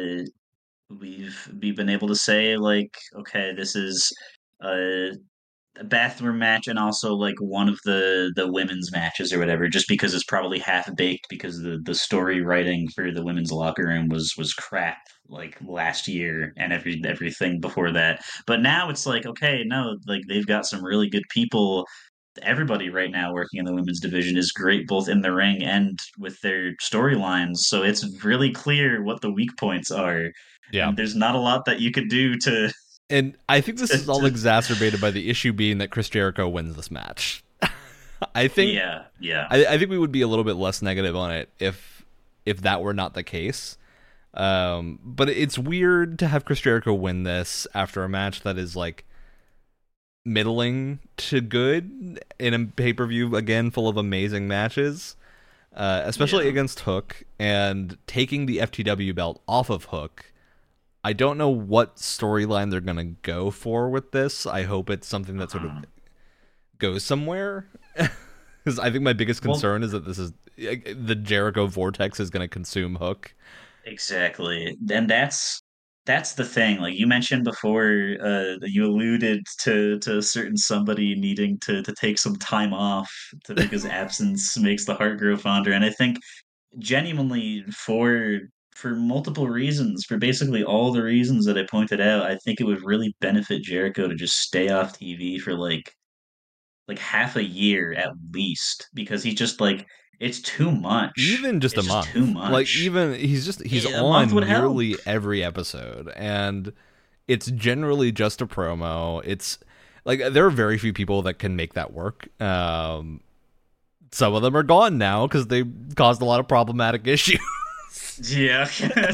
we've been able to say like, okay, this is a bathroom match and also like one of the women's matches or whatever, just because it's probably half baked because the story writing for the women's locker room was crap like last year and everything before that. But now it's like, okay, no, like they've got some really good people. Everybody right now working in the women's division is great both in the ring and with their storylines, so it's really clear what the weak points are, Yeah. and there's not a lot that you could do to And I think this is all to exacerbated by the issue being that Chris Jericho wins this match. I think yeah, yeah. I think we would be a little bit less negative on it if that were not the case. But it's weird to have Chris Jericho win this after a match that is like middling to good in a pay per view again full of amazing matches, especially Yeah. against Hook, and taking the FTW belt off of Hook. I don't know what storyline they're gonna go for with this. I hope it's something that sort of Uh-huh. goes somewhere. Because I think my biggest Well, concern is that this is the Jericho vortex is going to consume Hook. exactly. And that's the thing. Like you mentioned before, you alluded to a certain somebody needing to take some time off to because absence makes the heart grow fonder. And I think genuinely for multiple reasons, for basically all the reasons that I pointed out, I think it would really benefit Jericho to just stay off TV for like half a year at least because he just like it's too much. Even just a It's just too month, like much. even he's A month would on help. nearly every episode, and it's generally just a promo. It's like there are very few people that can make that work. Some of them are gone now because they caused a lot of problematic issues. Yeah.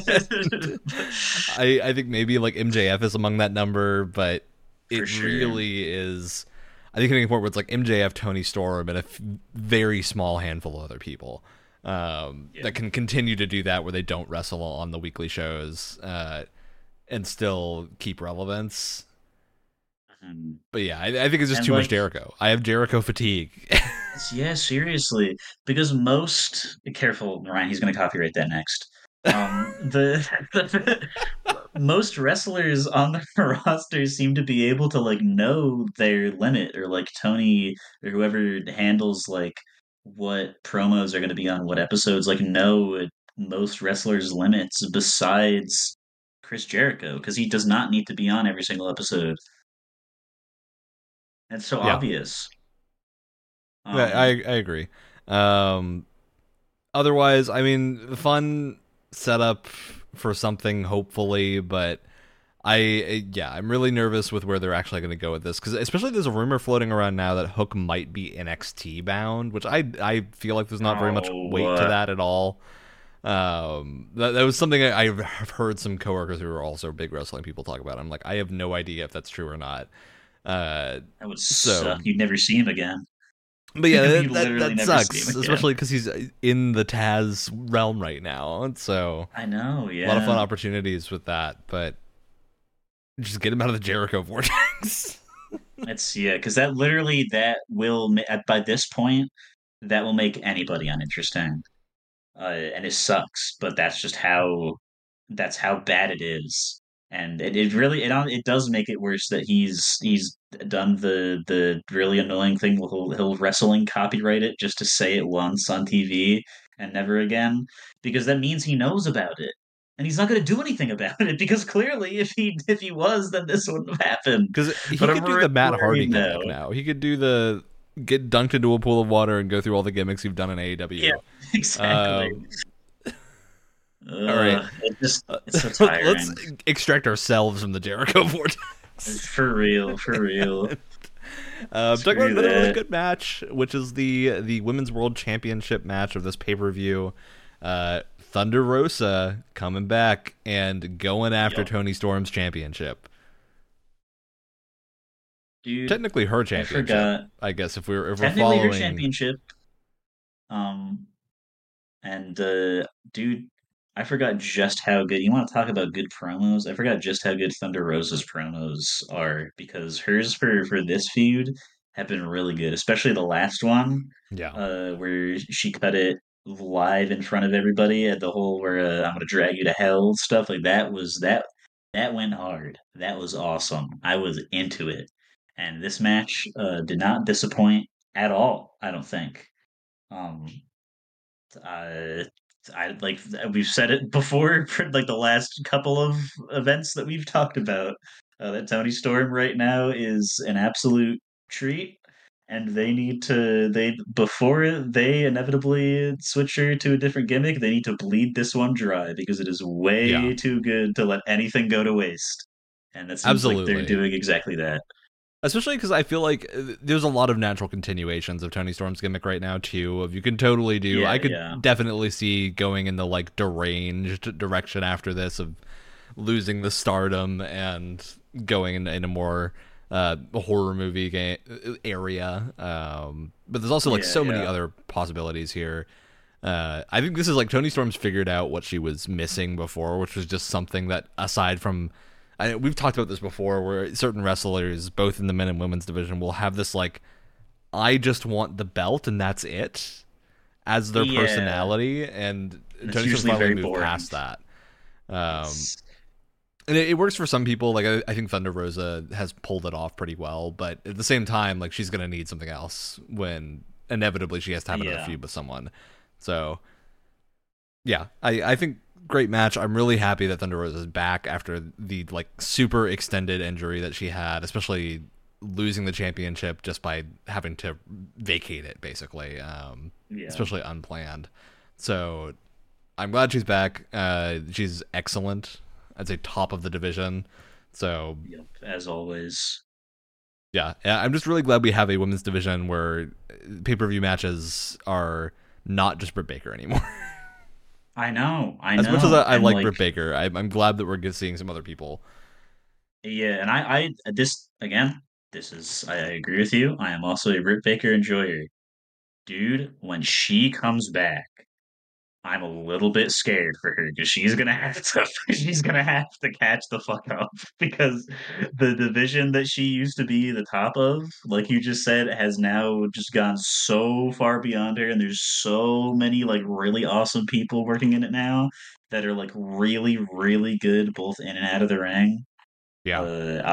I think maybe like MJF is among that number, but For it sure. really is. I think hitting a point where it's like MJF, Tony Storm, and a very small handful of other people Yeah. that can continue to do that, where they don't wrestle on the weekly shows and still keep relevance. Mhm. But yeah, I think it's just And too much like Jericho. I have Jericho fatigue. yeah, seriously. Because most careful, Ryan, he's gonna copyright that next. The most wrestlers on the roster seem to be able to like know their limit, or like Tony or whoever handles like what promos are going to be on what episodes, like know most wrestlers' limits besides Chris Jericho because he does not need to be on every single episode. It's so Yeah, obvious. I Um, agree. Um, Otherwise, I mean, fun setup for something, hopefully, but yeah, I'm really nervous with where they're actually going to go with this, because especially there's a rumor floating around now that Hook might be NXT bound, which I feel like there's not very much oh, weight to that at all. That was something I've heard some coworkers who are also big wrestling people talk about. I'm like, I have no idea if that's true or not. Uh, that would so suck. You'd never see him again. but yeah, You'd that literally that never see him sucks, again. especially because he's in the Taz realm right now. And so I know, a lot of fun yeah. opportunities with that, but just get him out of the Jericho vortex. It's yeah, because that literally that will by this point that will make anybody uninteresting, and it sucks. But that's how bad it is, and it really it does make it worse that he's done the really annoying thing. He'll wrestling copyright it just to say it once on TV and never again, because that means he knows about it. And he's not going to do anything about it because clearly, if he was, then this wouldn't have happened. Because he But I'm could do really the Matt Hardy worried now. gimmick now. He could do the get dunked into a pool of water and go through all the gimmicks you've done in Yeah, AEW. exactly. Um, All right, It's so let's tiring. extract ourselves from the Jericho vortex. For real. Talking about Screw another really that. good match, which is the Women's World Championship match of this pay per view. Thunder Rosa coming back and going after Yup. Tony Storm's championship. Dude, Technically, her I championship, forgot. I guess. If we're Technically her following, championship. Um, and dude, I forgot just how good. You want to talk about good promos? I forgot just how good Thunder Rosa's promos are because hers for this feud have been really good, especially the last one, yeah, where she cut it live in front of everybody at the whole where I'm gonna drag you to hell stuff like that was that went hard. That was awesome. I was into it, and this match did not disappoint at all. I don't think. Um, uh, I like we've said it before for like the last couple of events that we've talked about. That Tony Storm right now is an absolute treat, and they need to they before they inevitably switch her to a different gimmick. They need to bleed this one dry because it is yeah, way too good to let anything go to waste. And that seems like they're absolutely. doing exactly that. Especially because I feel like there's a lot of natural continuations of Tony Storm's gimmick right now too. Of you can totally do. I Yeah, could yeah, definitely see going in the like deranged direction after this of losing the stardom and going in a more horror movie area. But there's also like yeah, so many yeah. other possibilities here. I think this is like Tony Storm's figured out what she was missing before, which was just something that aside from we've talked about this before, where certain wrestlers, both in the men and women's division, will have this like, I just want the belt and that's it, as their Yeah, personality, and and it's Tony Storm's usually finally very moved boring. past that. Um, It's and it works for some people. Like I think Thunder Rosa has pulled it off pretty well, but at the same time, like she's gonna need something else when inevitably she has to have another yeah. feud with someone. So yeah, I think great match. I'm really happy that Thunder Rosa is back after the like super extended injury that she had, especially losing the championship just by having to vacate it basically, Yeah. especially unplanned. So I'm glad she's back. She's excellent. I'd say top of the division. So Yep. As always. yeah, I'm just really glad we have a women's division where pay per view matches are not just Britt Baker anymore. I know. I As much as know. I And like like, Britt Baker, I'm glad that we're seeing some other people. yeah. And this again, this is, I agree with you. I am also a Britt Baker enjoyer. Dude, when she comes back, I'm a little bit scared for her because she's gonna have to she's gonna have to catch the fuck up because the division that she used to be the top of, like you just said, has now just gone so far beyond her, and there's so many like really awesome people working in it now that are like really, really good both in and out of the ring. Yeah,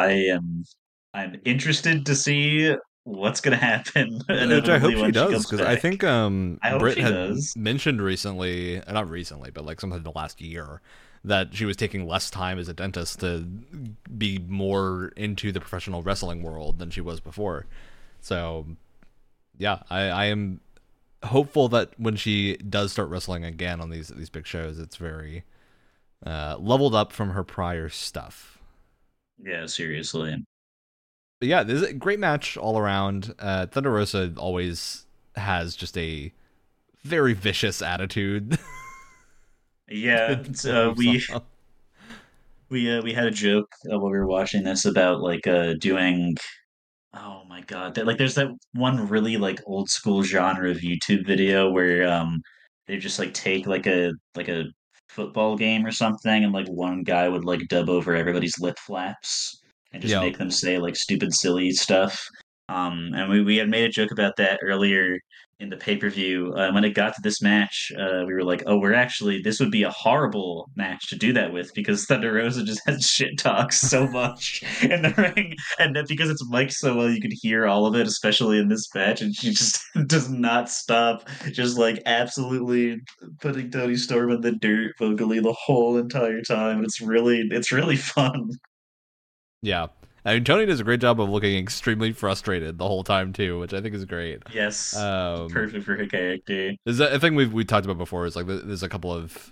I'm interested to see what's gonna happen which I hope inevitably she when she does comes because I back. think I hope Britt she had does. mentioned recently, not recently, but like sometime in the last year, that she was taking less time as a dentist to be more into the professional wrestling world than she was before. So yeah, I am hopeful that when she does start wrestling again on these big shows, it's very leveled up from her prior stuff. Yeah, seriously. But yeah, this is a great match all around. Thunder Rosa always has just a very vicious attitude Yeah, to pull moves off. we had a joke while we were watching this about like doing, oh my God, like there's that one really like old school genre of YouTube video where they just like take like a football game or something, and like one guy would like dub over everybody's lip flaps and just Yep. make them say like stupid silly stuff. And we had made a joke about that earlier in the pay-per-view. When it got to this match, we were like, oh, we're actually, this would be a horrible match to do that with because Thunder Rosa just has shit talks so much in the ring, and that because it's mic'd so well, you could hear all of it, especially in this match, and she just does not stop, just like absolutely putting Tony Storm in the dirt vocally the whole entire time. And it's really fun. Yeah. I mean, Tony does a great job of looking extremely frustrated the whole time too, which I think is great. Yes, Um, perfect for her character. there's a thing we talked about before is like there's a couple of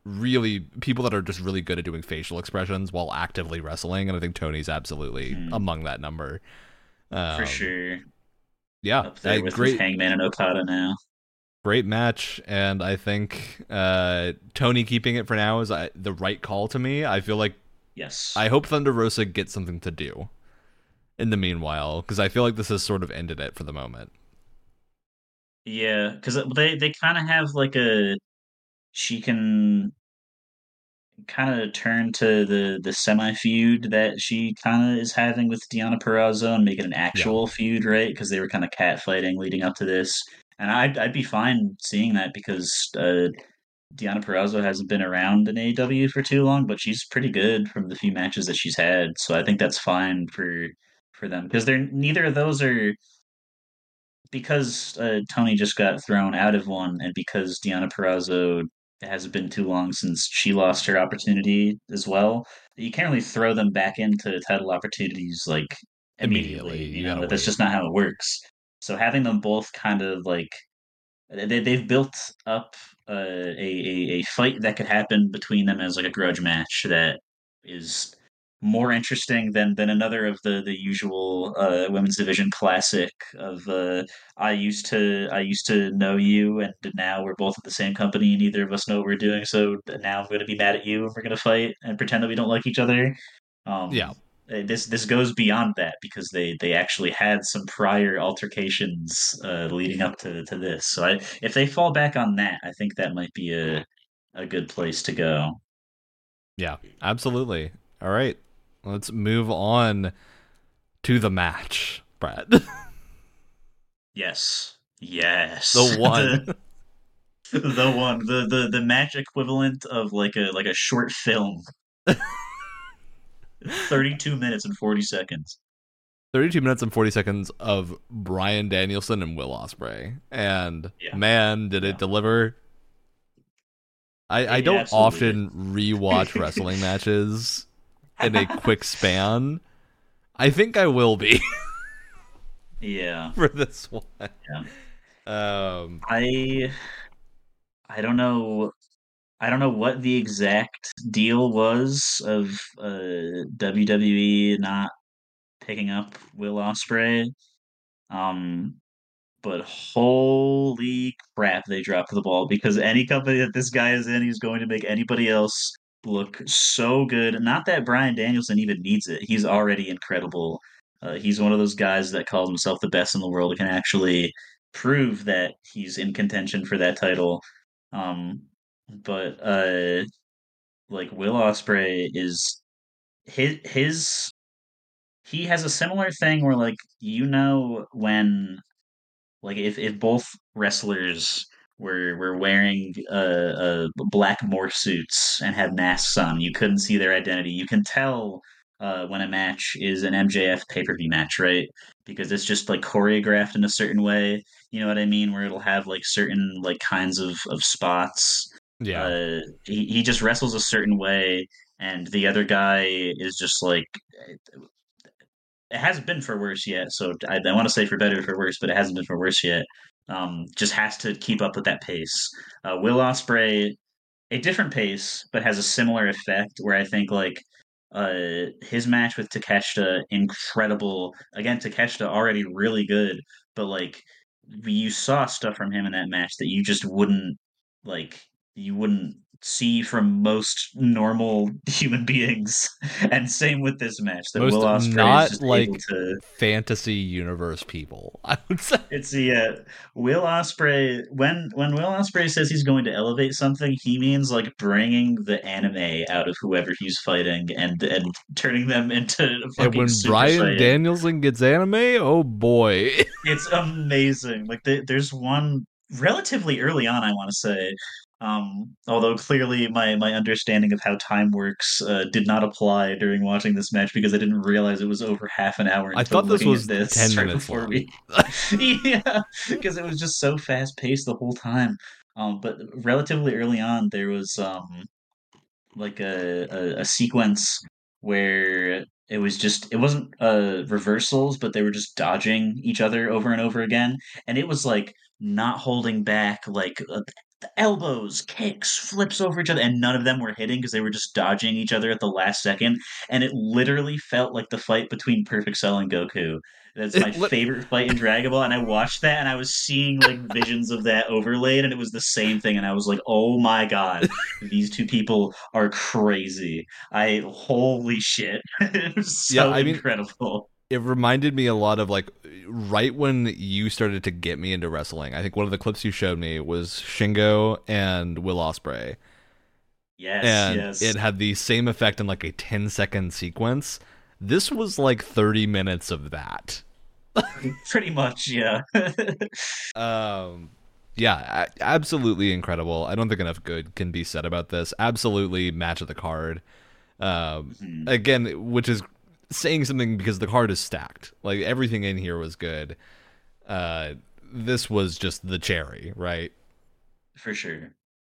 really people that are just really good at doing facial expressions while actively wrestling, and I think Tony's absolutely Hmm. among that number. For Um, sure. yeah, Up there with great Hangman and Okada now. great match, and I think Tony keeping it for now is the right call to me. I feel like Yes. I hope Thunder Rosa gets something to do in the meanwhile, because I feel like this has sort of ended it for the moment. Yeah, because they kind of have like a she can kind of turn to the semi feud that she kind of is having with Deonna Purrazzo and make it an Yeah, actual feud, right? Because they were kind of catfighting leading up to this, and I'd be fine seeing that because Deonna Purrazzo hasn't been around in AEW for too long, but she's pretty good from the few matches that she's had, so I think that's fine for them because they're neither of those are because Tony just got thrown out of one, and because Deonna Purrazzo it hasn't been too long since she lost her opportunity as well. You can't really throw them back into title opportunities like immediately. immediately. You gotta That's wait. just not how it works. So having them both kind of like they've built up a fight that could happen between them as like a grudge match that is more interesting than another of the usual women's division classic of I used to know you and now we're both at the same company and neither of us know what we're doing, so now I'm going to be mad at you and we're going to fight and pretend that we don't like each other. Yeah, This goes beyond that because they actually had some prior altercations leading up to this. So if they fall back on that, I think that might be a good place to go. yeah, absolutely. All right, let's move on to the match, Brad. Yes, The yes, one. the one the match equivalent of like a short film, 32 minutes and 40 seconds. 32 minutes and 40 seconds of Brian Danielson and Will Ospreay. And Yeah, man, did it yeah, deliver. I it don't absolutely often rewatch did. wrestling matches in a quick span. I think I will be Yeah, for this one. yeah. Um, I I don't know. I don't know what the exact deal was of WWE not picking up Will Ospreay. Um, but holy crap, they dropped the ball because any company that this guy is in, he's going to make anybody else look so good. Not that Brian Danielson even needs it; he's already incredible. He's one of those guys that calls himself the best in the world and can actually prove that he's in contention for that title. Um, but like Will Ospreay is his he has a similar thing where like when like if both wrestlers were wearing black morph suits and had masks on, you couldn't see their identity. You can tell when a match is an MJF pay-per-view match, right? Because it's just like choreographed in a certain way. You know what I mean? Where it'll have like certain like kinds of spots. yeah. He just wrestles a certain way, and the other guy is just like it hasn't been for worse yet. So I want to say for better or for worse, but it hasn't been for worse yet. Just has to keep up with that pace. Will Ospreay, a different pace, but has a similar effect. Where I think like his match with Takeshita, incredible. Again, Takeshita already really good, but like you saw stuff from him in that match that you just wouldn't like. You wouldn't see from most normal human beings. And same with this match, that Will Most Ospreay is not just able like to. fantasy universe people, I would say. It's the Will Ospreay when Will Ospreay says he's going to elevate something, he means like bringing the anime out of whoever he's fighting and turning them into And fucking when Super Brian Saiyan. Danielson gets anime, oh boy. It's amazing. Like there's one relatively early on, I want to say. Although clearly my understanding of how time works did not apply during watching this match because I didn't realize it was over half an hour I until thought this looking at was this 10 right minutes before long. we. Yeah, because it was just so fast paced the whole time. But relatively early on, there was like a sequence where it wasn't reversals, but they were just dodging each other over and over again, and it was like not holding back like elbows, kicks, flips over each other, and none of them were hitting because they were just dodging each other at the last second. And it literally felt like the fight between Perfect Cell and Goku. That's my It lit- favorite fight in Dragon Ball, and I watched that, and I was seeing like visions of that overlaid, and it was the same thing, and I was like, "Oh my god, these two people are crazy!" Holy shit, it was yeah, so I mean, incredible. it reminded me a lot of like right when you started to get me into wrestling. I think one of the clips you showed me was Shingo and Will Ospreay, Yes, and it yes, had the same effect in like a 10-second sequence. This was like 30 minutes of that. pretty much, yeah. Um, yeah, absolutely incredible. I don't think enough good can be said about this. Absolutely match of the card. Mhm. Again, which is saying something because the card is stacked. Like everything in here was good. Uh, this was just the cherry, right? For sure.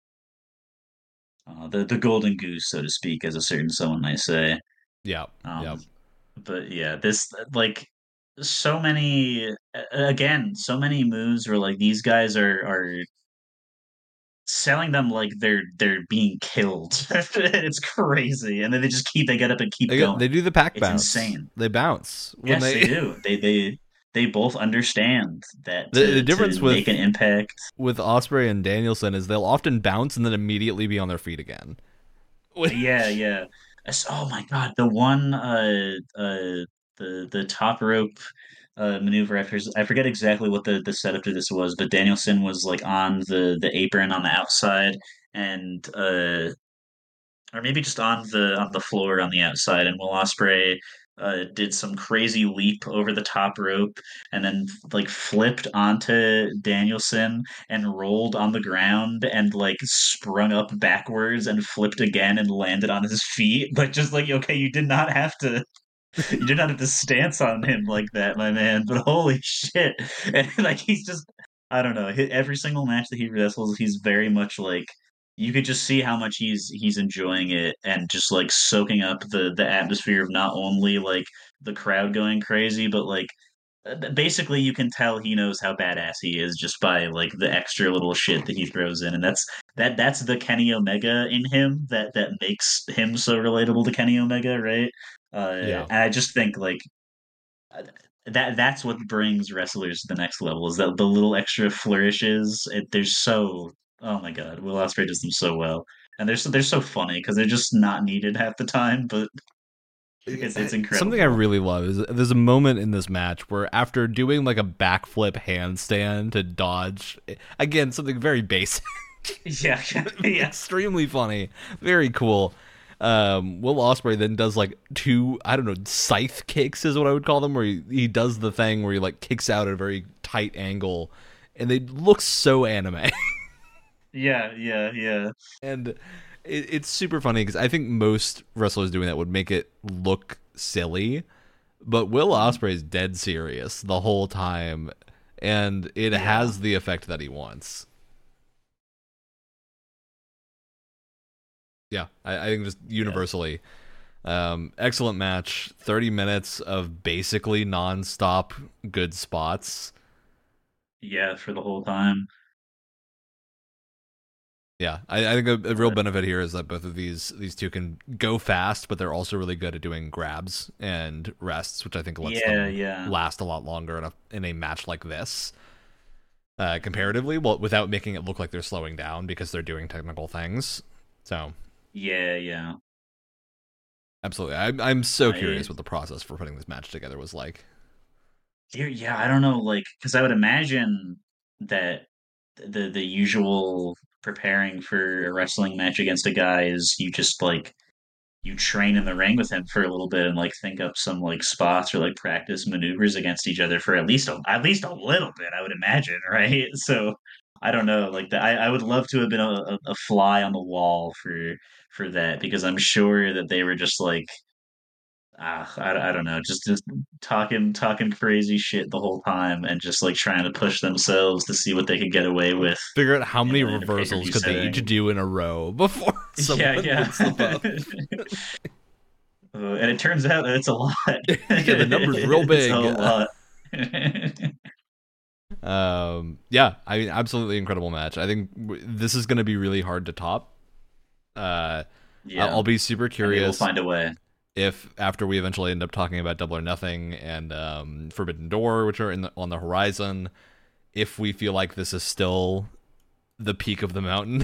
The golden goose, so to speak, as a certain someone might say. Yep, Um, yep. but yeah, this like so many again, so many moves where like these guys are selling them like they're being killed. It's crazy, and then they get up and keep Again, going. they do the pack It's bounce. insane. They bounce when Yes, they they. do. They both understand that The to difference make an impact. with Osprey and Danielson is they'll often bounce and then immediately be on their feet again. Yeah, yeah. Oh my God, the one the top rope maneuver. I forget exactly what the setup to this was, but Danielson was like on the apron on the outside, and or maybe just on the floor on the outside, and Will Ospreay did some crazy leap over the top rope, and then like flipped onto Danielson and rolled on the ground and like sprung up backwards and flipped again and landed on his feet. But just like, okay, you did not have to stance on him like that, my man. But holy shit, and like he's just I don't know. Every single match that he wrestles, he's very much like you could just see how much he's enjoying it and just like soaking up the atmosphere of not only like the crowd going crazy, but like basically you can tell he knows how badass he is just by like the extra little shit that he throws in, and that's the Kenny Omega in him that makes him so relatable to Kenny Omega, right? Yeah. And I just think like uh, that's what brings wrestlers to the next level is that the little extra flourishes. They're so oh my god, Will Ospreay does them so well, and they're so funny because they're just not needed half the time, but it's Something I incredible. really love is there's a moment in this match where after doing like a backflip handstand to dodge, again, something very basic, Yeah, yeah. extremely funny, very cool. Will Ospreay then does like two, I don't know, scythe kicks is what I would call them, where he does the thing where he like kicks out at a very tight angle, and they look so anime. Yeah, yeah, yeah. And it's super funny because I think most wrestlers doing that would make it look silly, but Will Mhm. Ospreay is dead serious the whole time, and it Yeah, has the effect that he wants. Yeah, I think just yeah, universally, excellent match. 30 minutes of basically nonstop good spots. yeah, for the whole time. Yeah, I think a real But benefit here is that both of these two can go fast, but they're also really good at doing grabs and rests, which I think lets yeah, them yeah, last a lot longer in a match like this, comparatively, well, without making it look like they're slowing down because they're doing technical things. So, yeah, yeah. absolutely, I'm so I curious what the process for putting this match together was like. yeah, I don't know, like, because I would imagine that the usual preparing for a wrestling match against a guy is you just like you train in the ring with him for a little bit and like think up some like spots or like practice maneuvers against each other for at least a little bit, I would imagine, right? So I don't know, like I would love to have been a fly on the wall for that because I'm sure that they were just like I don't know, just talking crazy shit the whole time and just like trying to push themselves to see what they could get away with Figure out how many in a pay per reversals view could they each setting. do in a row before Yeah, someone yeah. would slip up. And it turns out that it's a lot. Yeah, the number's real It's a big. whole lot. Yeah, I mean, absolutely incredible match. I think this is going to be really hard to top. Uh, Yeah, I'll be super and they will curious find a way. if after we eventually end up talking about Double or Nothing and Forbidden Door, which are on the horizon, if we feel like this is still the peak of the mountain.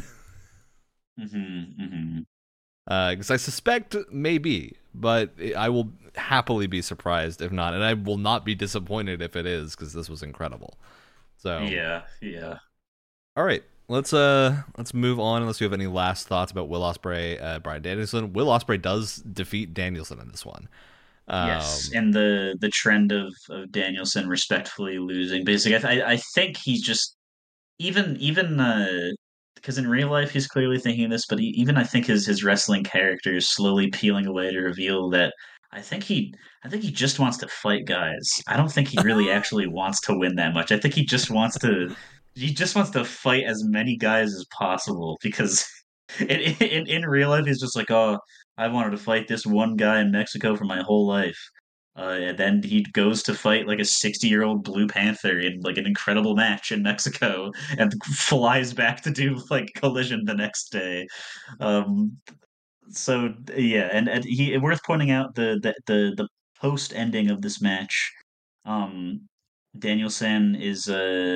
Because I suspect maybe, but I will happily be surprised if not, and I will not be disappointed if it is, because this was incredible. So, Yeah, yeah. all right, let's move on. Unless you have any last thoughts about Will Ospreay, Bryan Danielson. Will Ospreay does defeat Danielson in this one. Yes, Um, and the trend of Danielson respectfully losing. Basically, I think he's just even because in real life he's clearly thinking this, but even I think his wrestling character is slowly peeling away to reveal that I think he I think he just wants to fight guys. I don't think he really actually wants to win that much. I think he just wants to fight as many guys as possible because in real life he's just like, oh, I wanted to fight this one guy in Mexico for my whole life. And then he goes to fight like a 60-year-old Blue Panther in like an incredible match in Mexico and flies back to do like Collision the next day. Um, so yeah, and he worth pointing out the post ending of this match. Um, Danielson is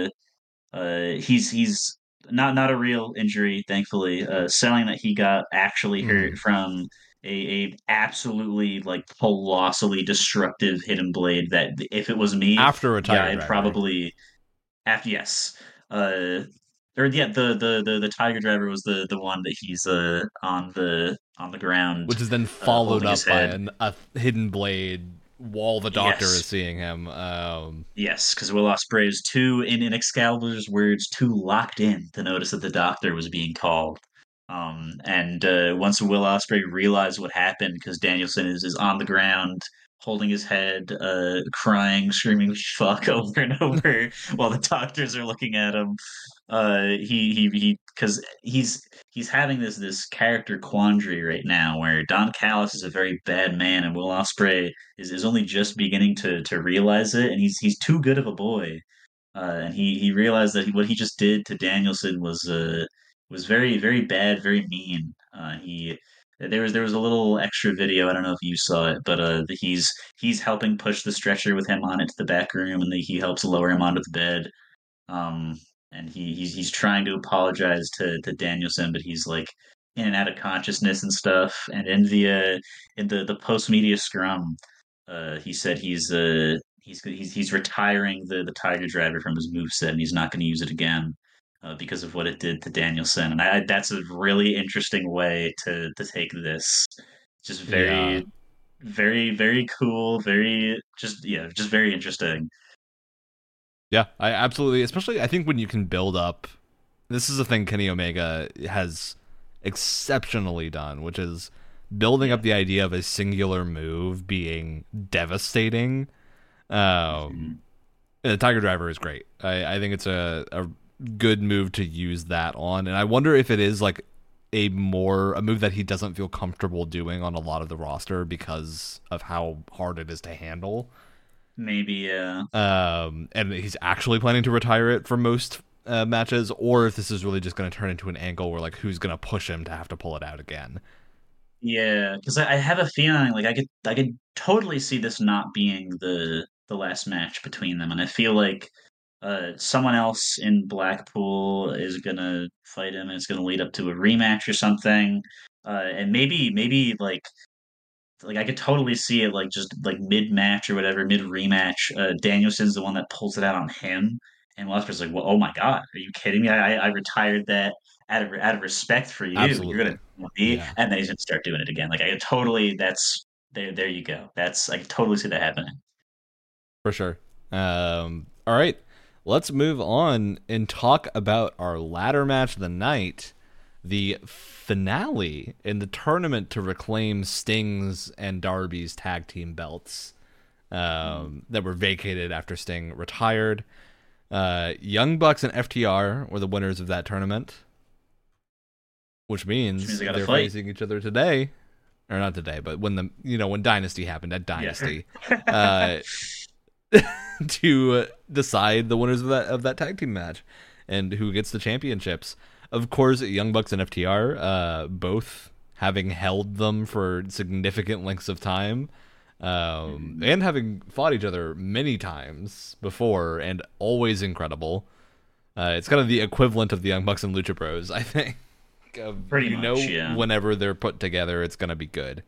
he's not a real injury, thankfully. Selling that he got actually hurt mm, from a absolutely like colossally destructive hidden blade. That if it was me, after a yeah, Tiger I'd Driver, probably after yes. Uh, or yeah, the Tiger Driver was the one that he's on the ground, which is then followed holding his up by head. a hidden blade while the Doctor is Yes, seeing him. yes, because Will Ospreay is too, in Excalibur's words, too locked in to notice that the doctor was being called. And once Will Ospreay realized what happened, because Danielson is on the ground, holding his head, crying, screaming "fuck" over and over, while the doctors are looking at him. Because he's having this character quandary right now, where Don Callis is a very bad man, and Will Ospreay is only just beginning to realize it, and he's too good of a boy, and he realized that what he just did to Danielson was very very bad, very mean. He there was a little extra video. I don't know if you saw it, but he's helping push the stretcher with him on it to the back room, and he helps lower him onto the bed. Um, and he's trying to apologize to Danielson, but he's like in and out of consciousness and stuff. And in the post media scrum, he said he's retiring the Tiger Driver from his moveset, and he's not going to use it again. Because of what it did to Danielson, and that's a really interesting way to take this. Just yeah, very, very, very cool. Very, just yeah, just very interesting. yeah, I absolutely. Especially, I think when you can build up. This is a thing Kenny Omega has exceptionally done, which is building Yeah. up the idea of a singular move being devastating. Um, Mhm. and the Tiger Driver is great. I think it's a good move to use that on, and I wonder if it is like a move that he doesn't feel comfortable doing on a lot of the roster because of how hard it is to handle. Maybe, And he's actually planning to retire it for most matches, or if this is really just going to turn into an angle where like who's going to push him to have to pull it out again. yeah, because I have a feeling like I could totally see this not being the last match between them, and I feel like someone else in Blackpool is gonna fight him, and it's gonna lead up to a rematch or something, and maybe like I could totally see it like just like mid match or whatever, mid rematch. Danielson's the one that pulls it out on him, and Westbrook's like, "Well, oh my god, are you kidding me? I retired that out of respect for you. You're gonna Absolutely, do me," yeah, and then he's gonna start doing it again. Like I could totally. That's there. You go. That's I could totally see that happening. for sure. All right, let's move on and talk about our ladder match of the night, the finale in the tournament to reclaim Sting's and Darby's tag team belts Mm. that were vacated after Sting retired. Young Bucks and FTR were the winners of that tournament, which Which means means I got to they're fight. facing each other today, or not today, but when when Dynasty happened at Yeah. Dynasty. Uh, to decide the winners of that tag team match and who gets the championships. Of course, Young Bucks and FTR, both having held them for significant lengths of time, and having fought each other many times before, and always incredible. It's kind of the equivalent of the Young Bucks and Lucha Bros, I think. Pretty much, yeah. Whenever they're put together, it's going to be good.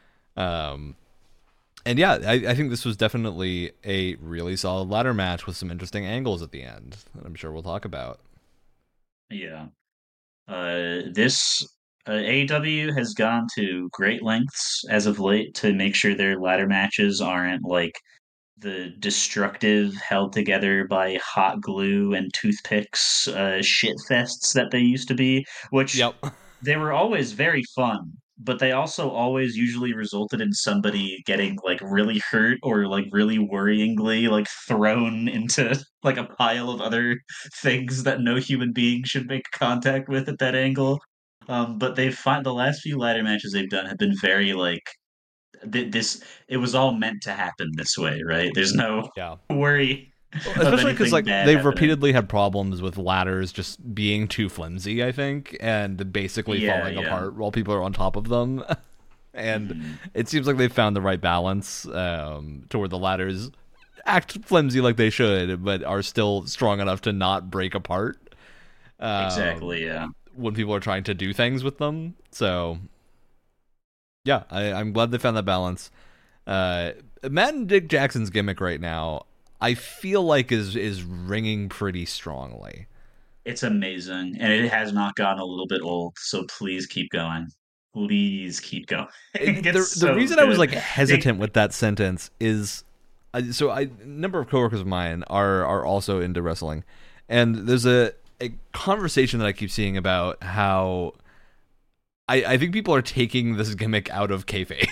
And yeah, I think this was definitely a really solid ladder match with some interesting angles at the end that I'm sure we'll talk about. Yeah. This AEW has gone to great lengths as of late to make sure their ladder matches aren't like the destructive, held together by hot glue and toothpicks shit fests that they used to be, which Yep. they were always very fun, but they also always usually resulted in somebody getting like really hurt or like really worryingly like thrown into like a pile of other things that no human being should make contact with at that angle. But they've find the last few ladder matches they've done have been very like this. It was all meant to happen this way, right? There's no Yeah. worry Well, of especially because anything like bad they've happening. repeatedly had problems with ladders just being too flimsy, I think, and basically Yeah, falling yeah. apart while people are on top of them. And Mhm. it seems like they've found the right balance to where the ladders act flimsy like they should, but are still strong enough to not break apart um, Exactly, yeah. when people are trying to do things with them. So yeah, I'm glad they found that balance. Uh, Matt and Dick Jackson's gimmick right now, I feel like is ringing pretty strongly. It's amazing, and it has not gotten a little bit old, so please keep going. Please keep going. The It's the so reason I was good. like It, hesitant with that sentence is, so a number of coworkers of mine are also into wrestling, and there's a conversation that I keep seeing about how I think people are taking this gimmick out of kayfabe,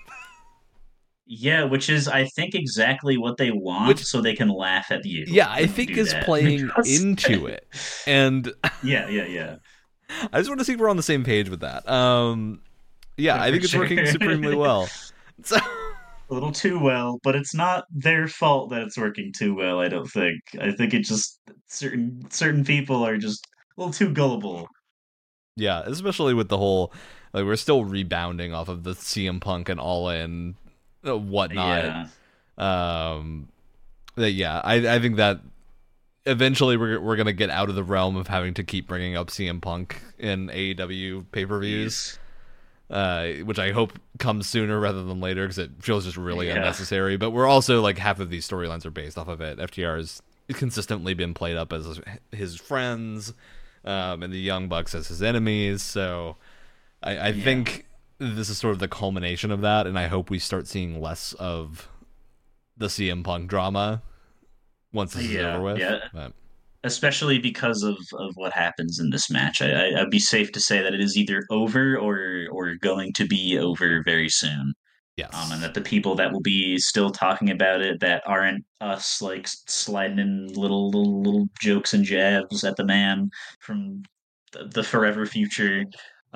yeah, which is I think exactly what they want, which so they can laugh at you yeah I when you think do is that. playing Because into it, and yeah, yeah, yeah, I just want to see if we're on the same page with that. Yeah, I for think it's sure. working supremely well. So A little too well, but it's not their fault that it's working too well, I don't think. I think it just certain people are just a little too gullible. yeah, especially with the whole like we're still rebounding off of the CM Punk and All In whatnot. Yeah. Um, yeah, I think that eventually we're gonna get out of the realm of having to keep bringing up CM Punk in AEW pay per views, Jeez. which I hope comes sooner rather than later because it feels just really Yeah. unnecessary. But we're also like half of these storylines are based off of it. FTR has consistently been played up as his friends, and the Young Bucks as his enemies. So I Yeah. think this is sort of the culmination of that, and I hope we start seeing less of the CM Punk drama once this is over Yeah. with. Yeah. But Especially because of what happens in this match. I'd be safe to say that it is either over or going to be over very soon. And yes, that the people that will be still talking about it that aren't us like sliding in little jokes and jabs at the man from the forever future.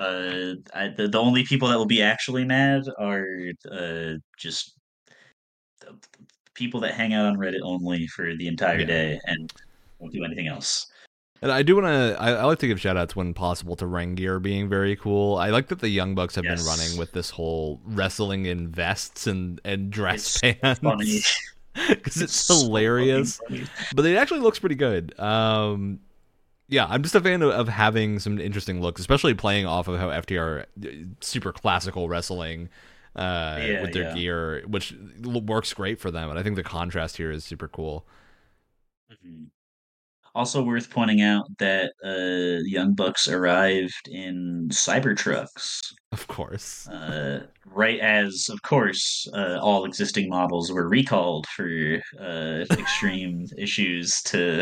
The only people that will be actually mad are just people that hang out on Reddit only for the entire yeah. day and won't do anything else. And I do want to. I like to give shout outs when possible to Ring Gear being very cool. I like that the Young Bucks have been running Yes, with this whole wrestling in vests and dress it's funny. pants because It's it's so fucking hilarious. funny. But it actually looks pretty good. Yeah, I'm just a fan of having some interesting looks, especially playing off of how FTR super classical wrestling Yeah, with their yeah. gear, which works great for them. And I think the contrast here is super cool. Mhm. Also worth pointing out that Young Bucks arrived in Cybertrucks, Of course. right as, of course, all existing models were recalled for extreme issues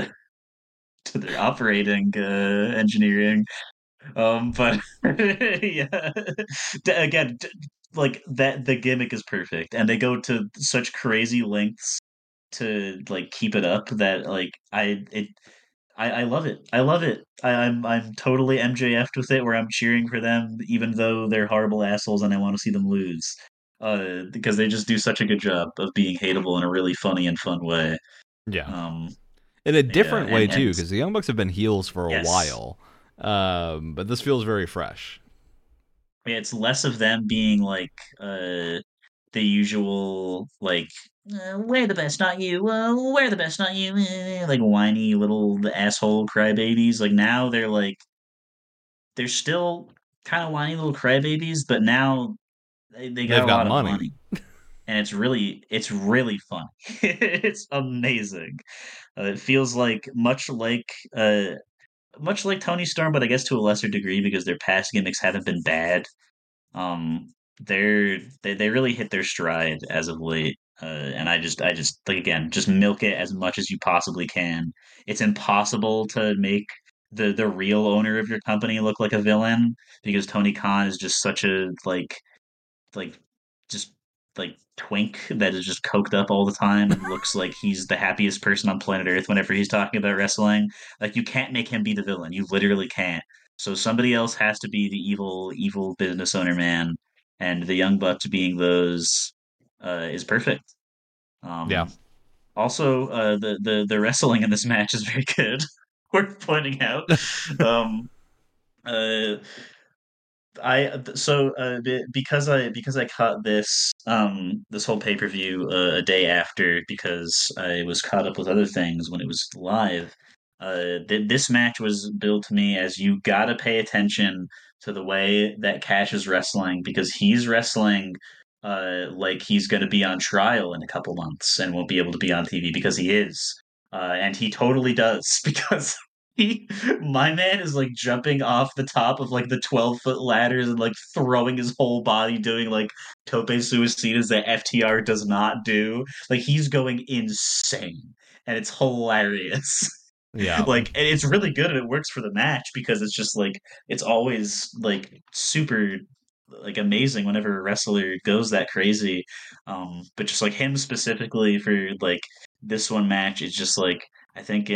to their operating engineering. But yeah, again, like that, the gimmick is perfect, and they go to such crazy lengths to like keep it up that like I love it. I love it. I'm totally MJF'd with it, where I'm cheering for them, even though they're horrible assholes, and I want to see them lose. Because they just do such a good job of being hateable in a really funny and fun way. Yeah. Um, In a yeah, different way too, and because the Young Bucks have been heels for a yes, while, but this feels very fresh. yeah, it's less of them being like the usual like we're the best, not you. We're the best, not you. Like whiny little asshole crybabies. Like now they're still kind of whiny little crybabies, but now they got They've a got lot of money. money, and it's really fun. It's amazing. It feels like much like Tony Storm, but I guess to a lesser degree because their past gimmicks haven't been bad. Um, they really hit their stride as of late, and I just like again just milk it as much as you possibly can. It's impossible to make the real owner of your company look like a villain because Tony Khan is just such a like just like twink that is just coked up all the time and looks like he's the happiest person on planet Earth whenever he's talking about wrestling. Like you can't make him be the villain. You literally can't. So somebody else has to be the evil business owner man, and the Young Bucks being those is perfect. Yeah. Um, Also, the wrestling in this match is very good. Worth pointing out. Um, uh, because I caught this whole pay-per-view a day after because I was caught up with other things when it was live. This match was billed to me as you gotta pay attention to the way that Cash is wrestling because he's wrestling like he's gonna be on trial in a couple months and won't be able to be on TV because he is. And he totally does because my man is like jumping off the top of like the 12-foot ladders and like throwing his whole body, doing like tope suicidas that FTR does not do. Like he's going insane, and it's hilarious. Yeah. Like, and it's really good, and it works for the match because it's just like it's always like super like amazing whenever a wrestler goes that crazy. But just like him specifically for like this one match, it's just like I think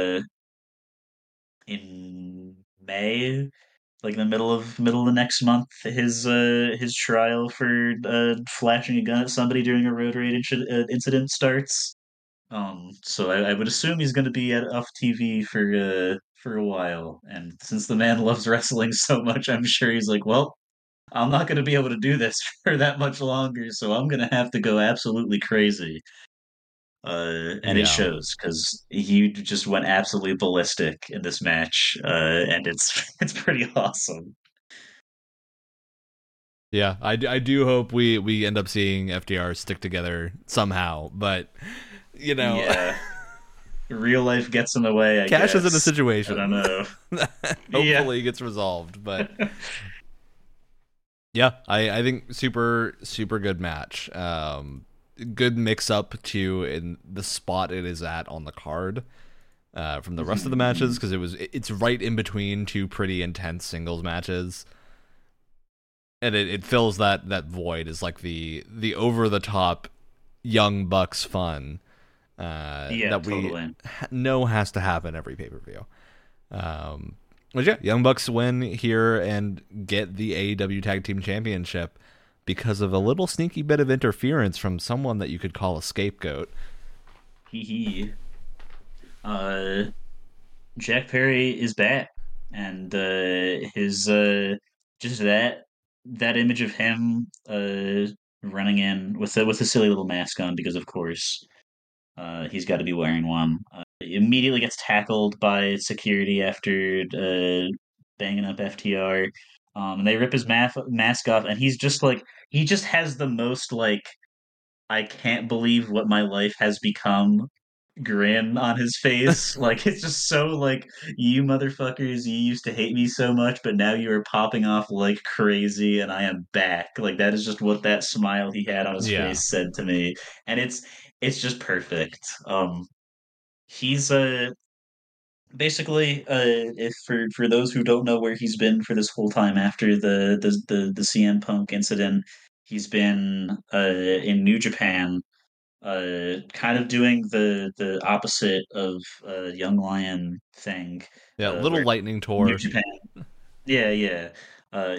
in May, like the middle of the next month, his trial for flashing a gun at somebody during a road rage incident starts. So I would assume he's going to be at off TV for a while. And since the man loves wrestling so much, I'm sure he's like, well, I'm not going to be able to do this for that much longer, so I'm going to have to go absolutely crazy. And it Yeah. shows because he just went absolutely ballistic in this match, and it's it's pretty awesome. Yeah. I do hope we end up seeing FDR stick together somehow, but you know, Yeah, real life gets in the way, I Cash is in a guess. I don't situation. know. Yeah, Hopefully it gets resolved, but yeah, I think super good match. Good mix up to in the spot it is at on the card from the rest of the Mhm, matches mhm. because it's right in between two pretty intense singles matches, and it fills that void as like the over the top young bucks fun Yeah, that we totally. know has to happen every pay per view. Um, but yeah, Young Bucks win here and get the AEW Tag Team Championship because of a little sneaky bit of interference from someone that you could call a scapegoat. Hee hee. Uh, Jack Perry is back, and his just that image of him running in with a silly little mask on because of course he's got to be wearing one. He immediately gets tackled by security after banging up FTR. And they rip his mask off, and he's just like he just has the most like I can't believe what my life has become grin on his face. Like it's just so like you motherfuckers, you used to hate me so much, but now you are popping off like crazy and I am back. Like that is just what that smile he had on his Yeah, face said to me. And it's just perfect. He's basically if for those who don't know where he's been for this whole time after the CM Punk incident, he's been in New Japan kind of doing the opposite of Young Lion thing, yeah, little where lightning New tour. Japan, yeah, yeah, just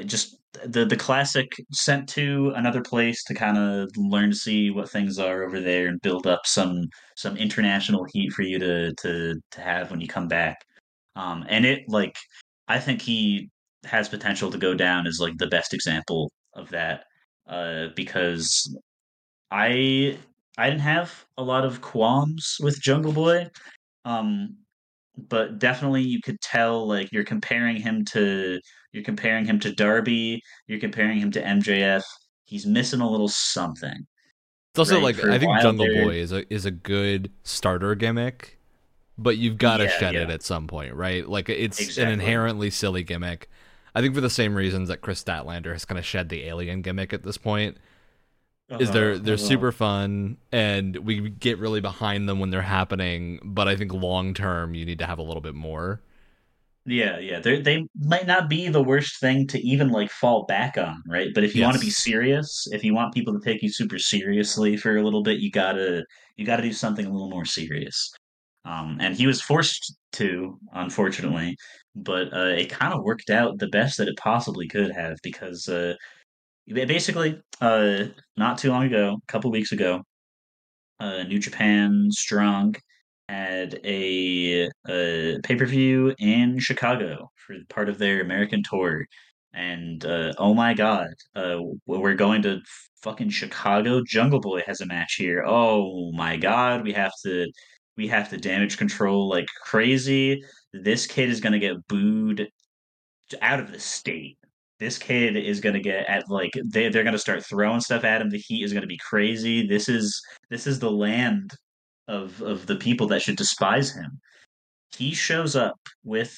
the classic sent to another place to kind of learn to see what things are over there and build up some international heat for you to have when you come back. And it like I think he has potential to go down as like the best example of that. Because I I didn't have a lot of qualms with Jungle Boy. Um, but definitely you could tell like you're comparing him to Darby, you're comparing him to MJF. He's missing a little something, It's also right? like For a I think while Jungle there, Boy is a good starter gimmick, but you've got to yeah, shed yeah, it at some point, right? Like it's an exactly. inherently silly gimmick. I think for the same reasons that Chris Statlander has kind of shed the alien gimmick at this point. Is they're Uh-huh. super fun and we get really behind them when they're happening, but I think long term you need to have a little bit more. Yeah, yeah. They might not be the worst thing to even like fall back on, right? But if you want to be Yes. serious, if you want people to take you super seriously for a little bit, you gotta do something a little more serious. And he was forced to, unfortunately, but it kind of worked out the best that it possibly could have because basically, not too long ago, a couple weeks ago, New Japan Strong had a pay per view in Chicago for part of their American tour, and oh my God, we're going to fucking Chicago. Jungle Boy has a match here. Oh my God, we have to damage control like crazy. This kid is gonna get booed out of the state. This kid is gonna get at like they're gonna start throwing stuff at him. The heat is gonna be crazy. This is the land of the people that should despise him. He shows up with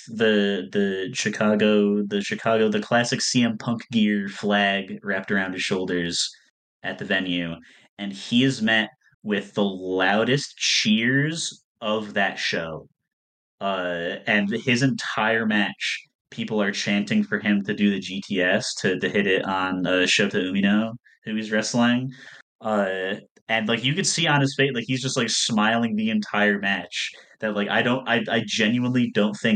the classic CM Punk gear flag wrapped around his shoulders at the venue, and he is met with the loudest cheers of that show. And his entire match, people are chanting for him to do the GTS to hit it on Shota Umino, who he's wrestling. Uh, and like you could see on his face, like he's just like smiling the entire match. That like I genuinely don't think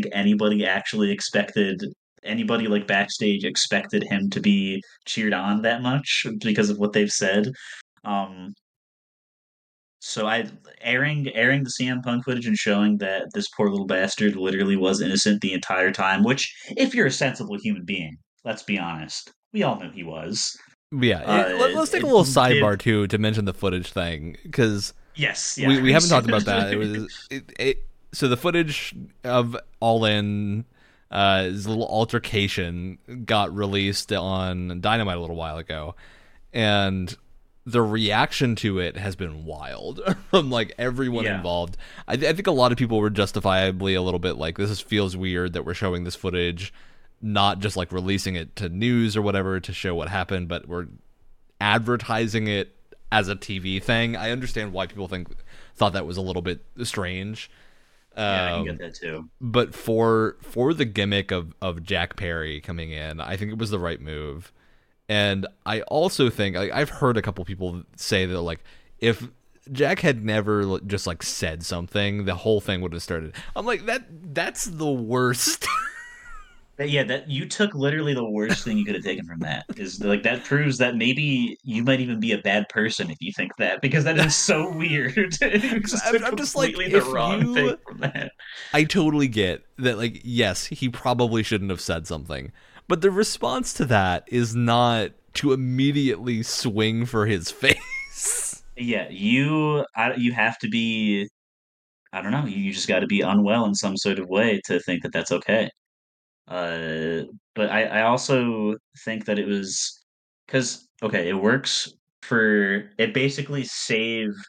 anybody like backstage expected him to be cheered on that much because of what they've said. Um, so I airing the CM Punk footage and showing that this poor little bastard literally was innocent the entire time, which if you're a sensible human being, let's be honest, we all knew he was. Yeah, let's take a It little did sidebar too to mention the footage thing because yes, yeah, we haven't talked about that. So the footage of All In, his little altercation got released on Dynamite a little while ago, and the reaction to it has been wild from like everyone yeah, involved. I think a lot of people were justifiably a little bit like feels weird that we're showing this footage, not just like releasing it to news or whatever to show what happened, but we're advertising it as a TV thing. I understand why people thought that was a little bit strange. yeah, I can get Um, that too. but for the gimmick of Jack Perry coming in, I think it was the right move. And I also think like, I've heard a couple people say that like if Jack had never just like said something, the whole thing would have started. I'm like that's the worst. But yeah, that you took literally the worst thing you could have taken from that. Is like that proves that maybe you might even be a bad person if you think that because that is so weird. You just took I'm just like completely the if wrong thing you from that. I totally get that, like, yes, he probably shouldn't have said something. But the response to that is not to immediately swing for his face. Yeah, you have to be. I don't know. You just got to be unwell in some sort of way to think that that's okay. Uh, but I also think that it was because okay, it works for it. Basically saved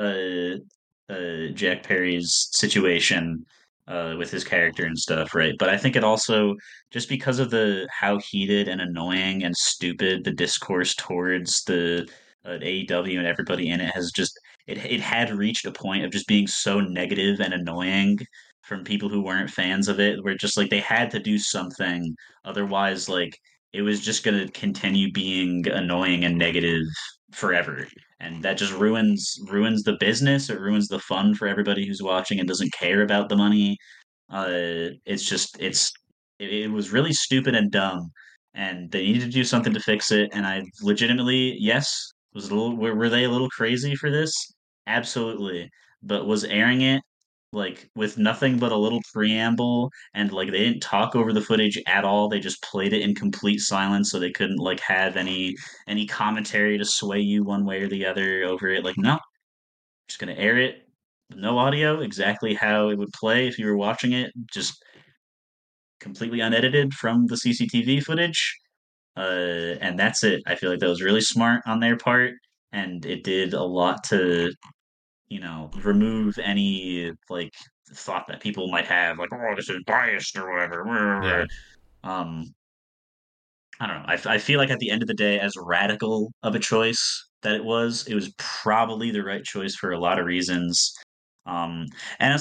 Jack Perry's situation with his character and stuff, right? But I think it also just because of the how heated and annoying and stupid the discourse towards the AEW and everybody in it has just it had reached a point of just being so negative and annoying from people who weren't fans of it, where just like they had to do something, otherwise like it was just going to continue being annoying and negative forever, and that just ruins the business. It ruins the fun for everybody who's watching and doesn't care about the money. It's just it was really stupid and dumb, and they needed to do something to fix it. And I legitimately, yes, was a little. Were they a little crazy for this? Absolutely. But was airing it like with nothing but a little preamble, and like they didn't talk over the footage at all. They just played it in complete silence, so they couldn't like have any commentary to sway you one way or the other over it. Like, no, just gonna air it with no audio, exactly how it would play if you were watching it, just completely unedited from the CCTV footage. And that's it. I feel like that was really smart on their part, and it did a lot to, remove any like thought that people might have, like, oh, this is biased or Yeah. whatever. Um, I don't know. I feel like at the end of the day, as radical of a choice that it was probably the right choice for a lot of reasons. Um, and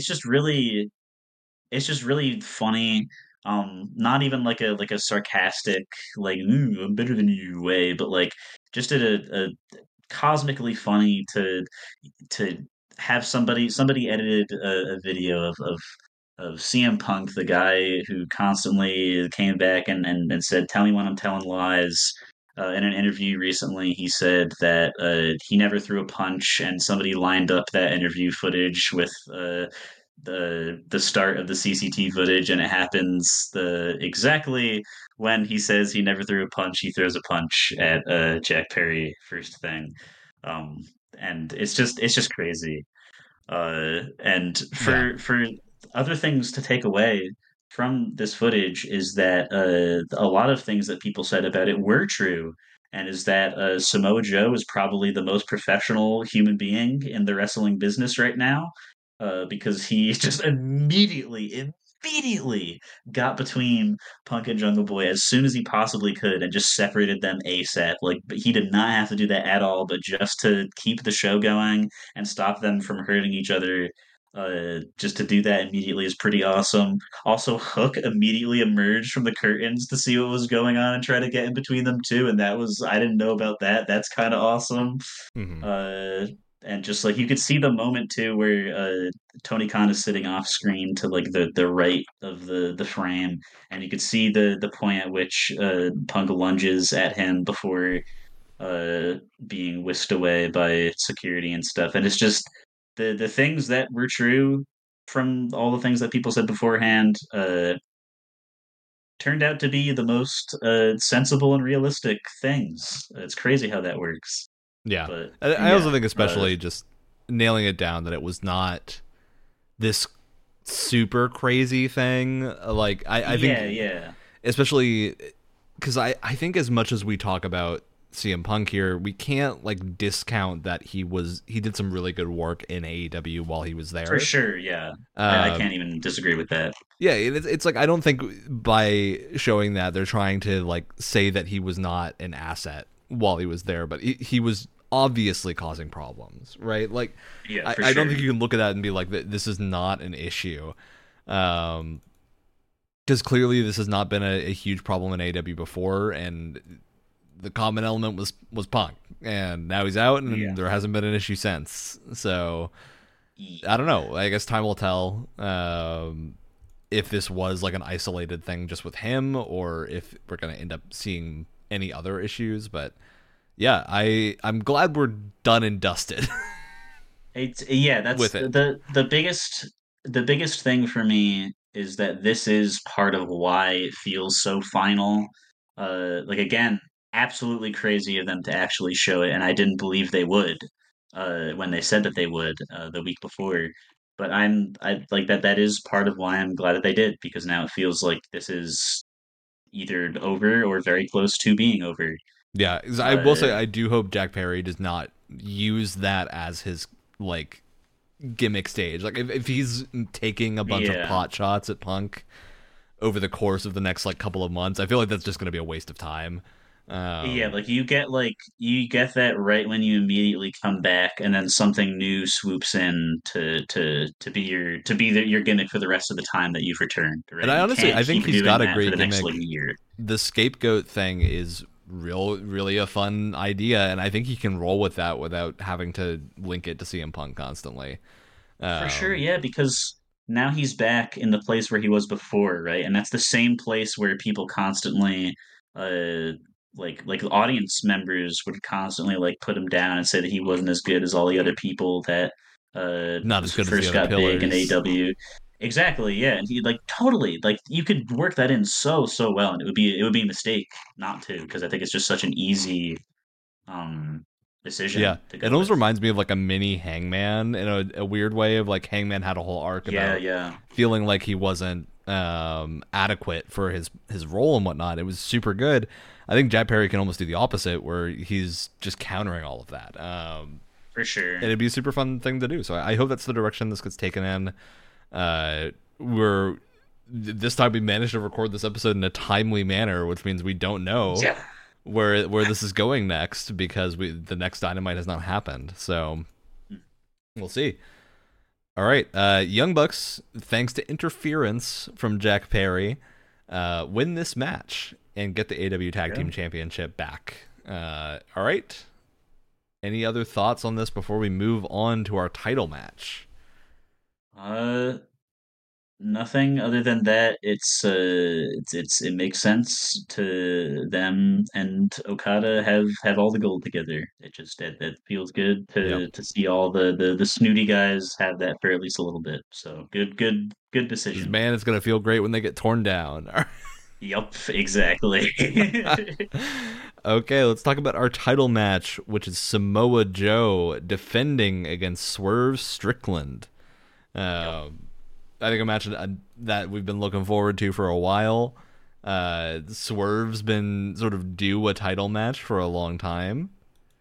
it's just really funny. Not even like a sarcastic, like, "Ooh, I'm better than you" way, but like just a cosmically funny to have somebody edited a video of CM Punk, the guy who constantly came back and said, "Tell me when I'm telling lies." In an interview recently, he said that he never threw a punch, and somebody lined up that interview footage with the start of the CCT footage, and it happens the exactly when he says he never threw a punch, he throws a punch at Jack Perry first thing, um, and it's just crazy. And Yeah. for other things to take away from this footage is that a lot of things that people said about it were true, and is that Samoa Joe is probably the most professional human being in the wrestling business right now, because he just immediately got between Punk and Jungle Boy as soon as he possibly could and just separated them ASAP. Like, but he did not have to do that at all, but just to keep the show going and stop them from hurting each other. Just to do that immediately is pretty awesome. Also, Hook immediately emerged from the curtains to see what was going on and try to get in between them too, and that was I didn't know about that. That's kind of awesome. Hmm. Uh, and just like you could see the moment too where Tony Khan is sitting off screen to like the right of the frame, and you could see the point at which Punk lunges at him before uh, being whisked away by security and stuff. And it's just the things that were true from all the things that people said beforehand turned out to be the most sensible and realistic things. It's crazy how that works. Yeah. But I also yeah, think, especially just nailing it down, that it was not this super crazy thing. Like, I think, yeah, yeah, especially because I think as much as we talk about CM Punk here, we can't like discount that he did some really good work in AEW while he was for there. sure. Yeah, I Um, can't even disagree with that. yeah, it's like I don't think by showing that they're trying to like say that he was not an asset while he was there, but he was obviously causing problems, right? Like, Yeah, for I don't sure. think you can look at that and be like, this is not an issue. Um, because clearly this has not been a huge problem in AEW before, and the common element was Punk, and now he's out, Yeah. and there hasn't been an issue since. So Ye- I don't know. I guess time will tell if this was like an isolated thing just with him, or if we're gonna end up seeing any other issues. But yeah, I'm glad we're done and dusted It's yeah, that's with it. the biggest thing for me is that this is part of why it feels so final. Like again, absolutely crazy of them to actually show it, and I didn't believe they would when they said that they would the week before. But I like that is part of why I'm glad that they did, because now it feels like this is either over or very close to being over. Yeah, 'cause I will say Uh, I do hope Jack Perry does not use that as his like gimmick stage. Like if he's taking a bunch of yeah. pot shots at Punk over the course of the next like couple of months, I feel like that's just going to be a waste of time. Yeah, Um, like you get that right when you immediately come back, and then something new swoops in to be your gimmick for the rest of the time that you've returned. and Right? I You honestly I can't think keep he's doing got a that for great the next like gimmick. year. The scapegoat thing is really a fun idea, and I think he can roll with that without having to link it to CM Punk constantly. For sure, Um, yeah, because now he's back in the place where he was before, right? And that's the same place where people constantly uh like audience members would constantly like put him down and say that he wasn't as good as all the other people that Not as good as the first other got big in pillars. AW. Exactly, yeah, and he like totally like you could work that in so well, and it would be a mistake not to, because I think it's just such an easy um Yeah, decision to it go almost with. reminds me of like a mini Hangman in a weird way of like Hangman had a whole arc Yeah, about yeah, feeling like he wasn't adequate for his role and whatnot. It was super good. I think Jack Perry can almost do the opposite, where he's just countering all of that. for And sure. it'd be a super fun thing to do. So I hope that's the direction this gets taken in. We're this time we managed to record this episode in a timely manner, which means we don't know Yeah. where this is going next because the next Dynamite has not happened. So we'll see. All right, Young Bucks, thanks to interference from Jack Perry, win this match and get the AW Tag Yeah. Team Championship back. All right. Any other thoughts on this before we move on to our title match? Uh, Nothing other than that. It makes sense to them and Okada have all the gold together. It feels good Yep. to see all the snooty guys have that for at least a little bit. So good Because decision. man, it's gonna feel great when they get torn down. Yup, exactly. Okay, let's talk about our title match, which is Samoa Joe defending against Swerve Strickland. Yup. Uh, I think a match that we've been looking forward to for a while. Swerve's been sort of due a title match for a long time.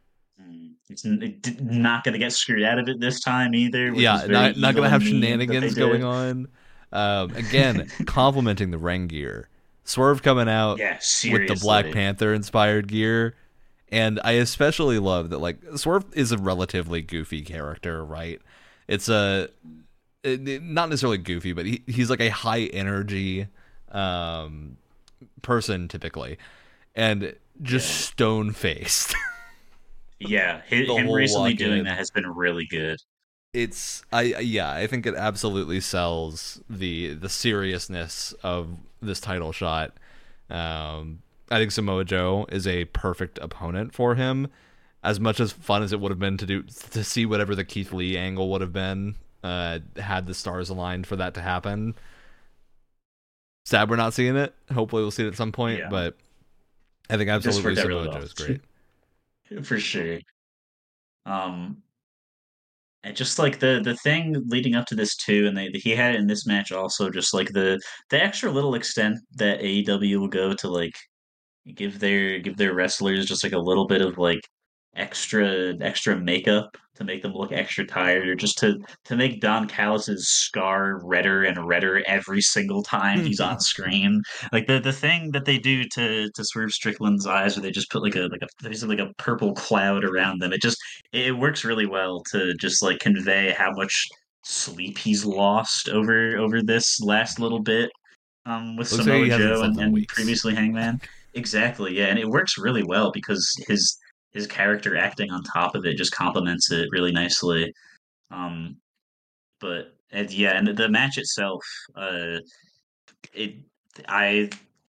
Not gonna get screwed out of it this time either, which was Yeah, very not evil gonna and have mean that they shenanigans going did. on. Again, complimenting the Ren gear. Swerve coming out Yeah, with the Black seriously. Panther inspired gear, and I especially love that. Like Swerve is a relatively goofy character, right? It's not necessarily goofy, but he's like a high energy um, person typically, and just Yeah. stone faced Yeah, the him whole recently walk doing in. that has been really good. It's I think it absolutely sells the seriousness of this title shot. I think Samoa Joe is a perfect opponent for him. As much as fun as it would have been to see whatever the Keith Lee angle would have been, had the stars aligned for that to happen. Sad we're not seeing it. Hopefully we'll see it at some point, Yeah, but I think this absolutely worked out really Samoa Joe well is great. for sure. Um, and just like the thing leading up to this too, and he had it in this match also, just like the extra little extent that AEW will go to like give their wrestlers just like a little bit of like extra makeup to make them look extra tired, or just to make Don Callis's scar redder and redder every single time he's on screen. Like the thing that they do to Swerve Strickland's eyes, where they just put like a purple cloud around them. It works really well to just like convey how much sleep he's lost over this last little bit with Looks like he Samoa hasn't Joe slept in and weeks. previously Hangman. Exactly, yeah, and it works really well because his character acting on top of it just complements it really nicely. Um, but and yeah, and the match itself, it I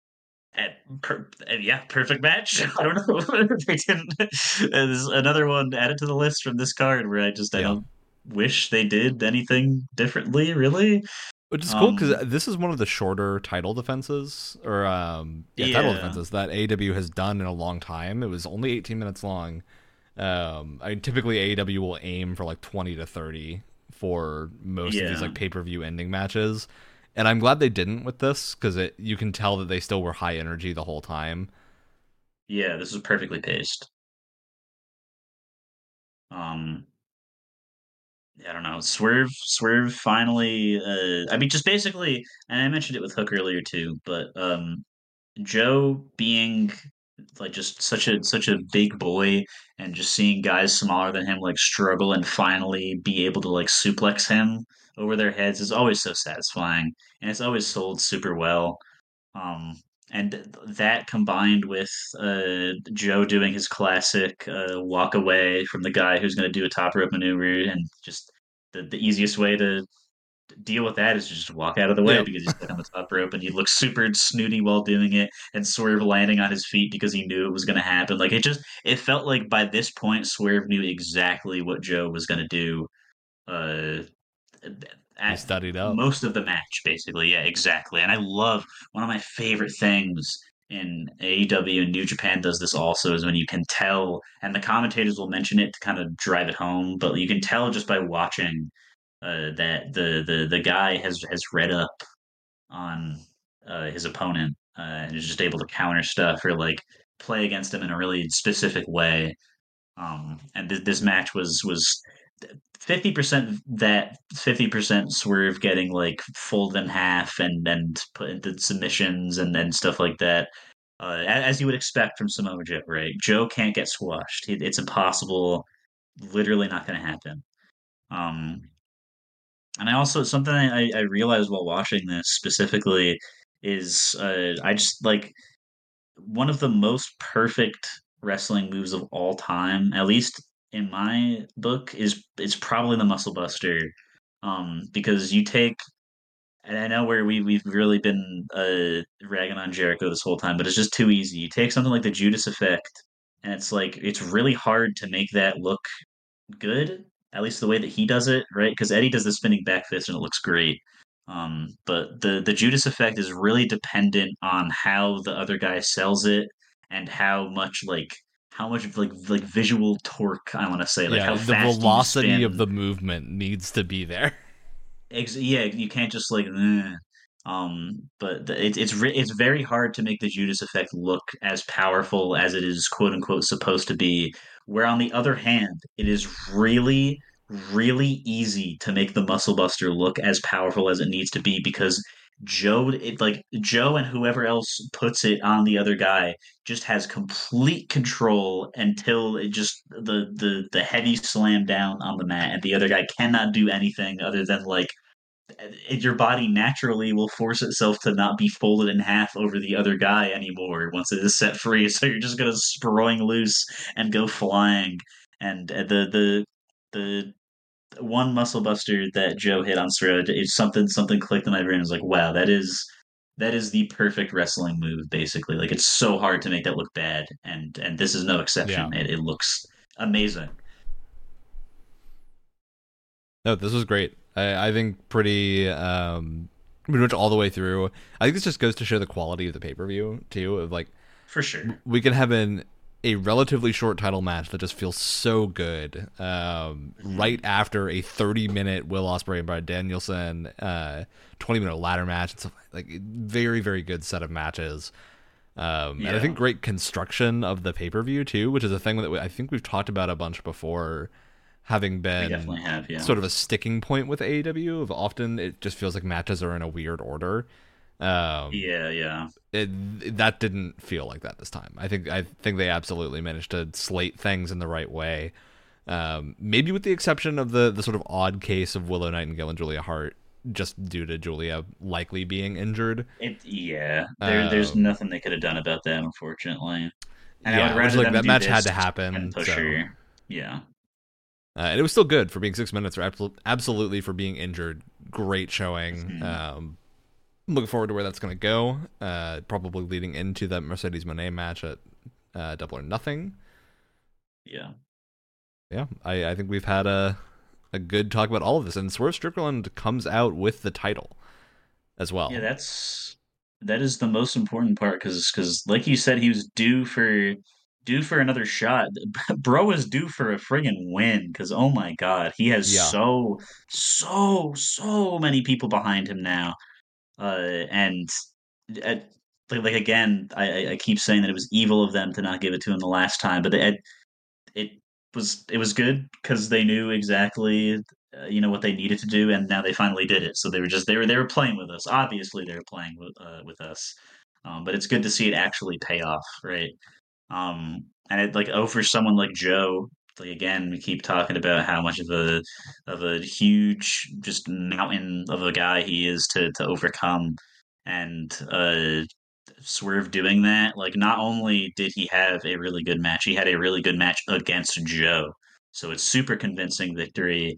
yeah, perfect match. I don't know. They didn't. There's another one added to the list from this card where I Yeah. don't wish they did anything differently, really. Which is cool because Um, this is one of the shorter title defenses, or title yeah, defenses that AEW has done in a long time. It was only 18 minutes long. I mean, typically AEW will aim for like 20 to 30 for most of these yeah. like pay per view ending matches, and I'm glad they didn't with this because you can tell that they still were high energy the whole time. Yeah, this is perfectly paced. Um, I don't know. Swerve finally. I mean, just basically, and I mentioned it with Hook earlier too. But Joe being like just such a big boy, and just seeing guys smaller than him like struggle and finally be able to like suplex him over their heads is always so satisfying, and it's always sold super well. Um, and that combined with Joe doing his classic walk away from the guy who's going to do a top rope maneuver, and just the easiest way to deal with that is just walk out of the way Yep. because he's stuck on the top rope and he looks super snooty while doing it and Swerve landing on his feet because he knew it was going to happen. Like it felt like by this point Swerve knew exactly what Joe was going to do uh, He at studied up. most of the match, basically. Yeah, exactly. And I love one of my favorite things in AEW and New Japan does this also is when you can tell, and the commentators will mention it to kind of drive it home, but you can tell just by watching that the guy has read up on his opponent and is just able to counter stuff or like play against him in a really specific way. And this match was 50% that 50% Swerve getting like folded in half and put into submissions and then stuff like that. As you would expect from Samoa Joe, right? Joe can't get squashed. It's impossible. Literally not going to happen. Um, and I also something I realized while watching this specifically is I just like one of the most perfect wrestling moves of all time, at least in my book, is probably the Muscle Buster. Because you take, and I know where we've really been ragging on Jericho this whole time, but it's just too easy. You take something like the Judas Effect, and it's like it's really hard to make that look good, at least the way that he does it, right? Because Eddie does the spinning back fist and it looks great. But the Judas effect is really dependent on how the other guy sells it and how much like visual torque I want to say, like Yeah, how the fast do you velocity of spin. the movement needs to be there. Yeah, you can't just like. But it's very hard to make the Judas effect look as powerful as it is quote unquote supposed to be. Where on the other hand, it is really, really easy to make the Muscle Buster look as powerful as it needs to be because Joe and whoever else puts it on the other guy just has complete control until it just the heavy slam down on the mat and the other guy cannot do anything other than like your body naturally will force itself to not be folded in half over the other guy anymore once it is set free. So you're just gonna sproing loose and go flying. And the one muscle buster that Joe hit on Swerve, it's something clicked in my brain. I was like, wow, that is the perfect wrestling move. Basically, like it's so hard to make that look bad, and this is no Yeah. exception. It looks amazing. No, this was great. I think pretty much all the way through. I think this just goes to show the quality of the pay per view too. Of like For sure. we can have a relatively short title match that just feels so good. Mhm. Right after a 30-minute Will Ospreay and Bryan Danielson 20-minute ladder match and stuff like very very good set of matches. And I Yeah, think great construction of the pay per view too, which is a thing that I think we've talked about a bunch before, having we been definitely have. Yeah. sort of a sticking point with AEW. Of often it just feels like matches are in a weird order. Um, Yeah, yeah. that didn't feel like that this time. I think they absolutely managed to slate things in the right way. Maybe with the exception of the sort of odd case of Willow Nightingale and Julia Hart, just due to Julia likely being injured. Yeah, there's Um, nothing they could have done about that, unfortunately. And I would yeah, which rather like them that do match had this to and happen. push So her. Yeah. and it was still good for being 6 minutes. Or absolutely for being injured. Great showing. Mhm. Looking forward to where that's going to go. Probably leading into that Mercedes Moné match at Double or Nothing. Yeah. Yeah, I think we've had a good talk about all of this, and Swerve Strickland comes out with the title as Yeah, well. that is the most important part because like you said, he was due for another shot. Bro is due for a friggin' win because oh my God, he has Yeah, so many people behind him now. And uh, like again, I keep saying that it was evil of them to not give it to him the last time, but it it was good because they knew exactly what they needed to do, and now they finally did it. So they were playing with us. Obviously, they were playing with us, but it's good to see it actually pay off, right? And it like for someone like Joe. Like again, we keep talking about how much of a huge just mountain of a guy he is to overcome, and Swerve doing that, like not only did he have a really good match, he had a really good match against Joe. So it's super convincing victory.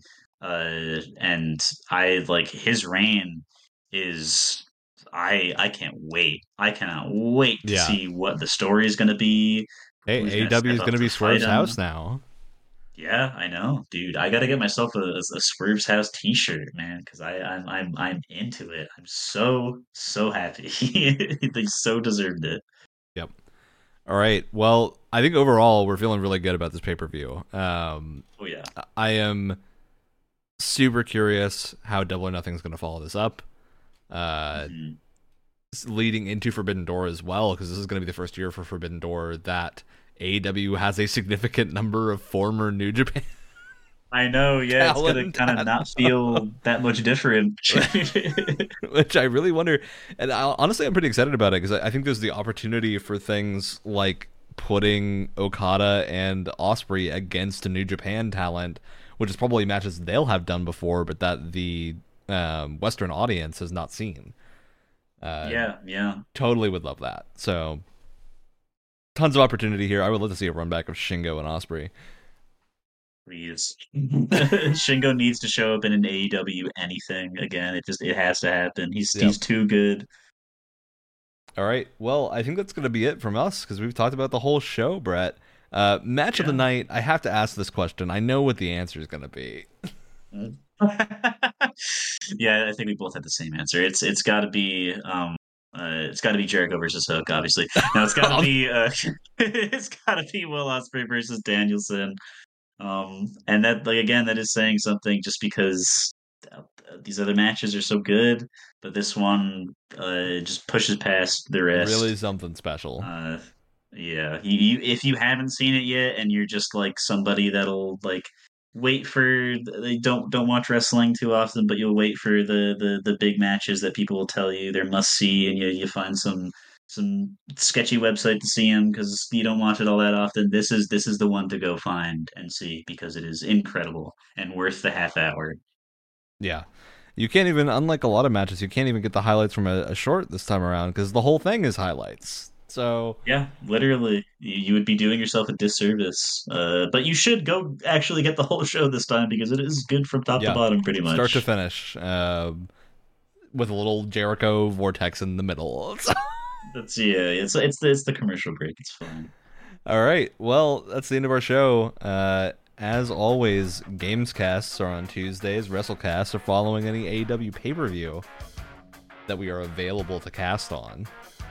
And I like his reign is I can't wait. I cannot wait to Yeah. see what the story is going to be, Hey, who's going to AEW step is up going to to be fight Swerve's him. house now. Yeah, I know, dude. I got to get myself a Swerve's House T-shirt, man, because I'm into it. I'm so happy. They so deserved it. Yep. All right. Well, I think overall we're feeling really good about this pay per view. Oh yeah. I am super curious how Double or Nothing is going to follow this up. Uh, Mhm. Leading into Forbidden Door as well, because this is going to be the first year for Forbidden Door that AEW has a significant number of former New Japan I know, yeah, it's gonna talent, kind of not feel that much different. which I really wonder. And honestly, I'm pretty excited about it because I think there's the opportunity for things like putting Okada and Osprey against a New Japan talent, which is probably matches they'll have done before, but that the Western audience has not seen. Uh, Yeah, yeah. Totally would love that. So tons of opportunity here. I would love to see a run back of Shingo and Osprey. Please. Shingo needs to show up in an AEW anything again. It has to happen. Yep. He's too good. All right. Well, I think that's going to be it from us because we've talked about the whole show, Brett. Match of the Yeah. night. I have to ask this question. I know what the answer is going to be. Yeah, I think we both had the same answer. It's got to be Jericho versus Hook, obviously. No, it's got to be it's got to be Will Ospreay versus Danielson. And that, like, again, that is saying something just because these other matches are so good, but this one just pushes past the Really rest. something special. Uh, yeah, if you haven't seen it yet, and you're just like somebody that'll like wait for they don't watch wrestling too often, but you'll wait for the big matches that people will tell you they're must see, and you find some sketchy website to see them because you don't watch it all that often. This is the one to go find and see because it is incredible and worth the half hour. Yeah. You can't even, unlike a lot of matches, you can't even get the highlights from a short this time around because the whole thing is highlights. So, Yeah, literally, you would be doing yourself a disservice. But you should go actually get the whole show this time because it is good from top to yeah, bottom, pretty start to much. finish with a little Jericho vortex in the middle. That's yeah, it's the commercial break. It's fine. All right. Well, that's the end of our show. As always, Gamescasts are on Tuesdays. WrestleCasts are following any AEW pay-per-view that we are available to cast on.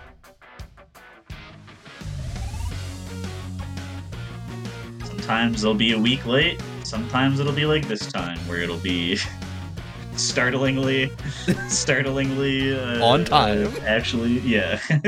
Sometimes they'll be a week late. Sometimes it'll be like this time where it'll be startlingly, On time. actually, yeah.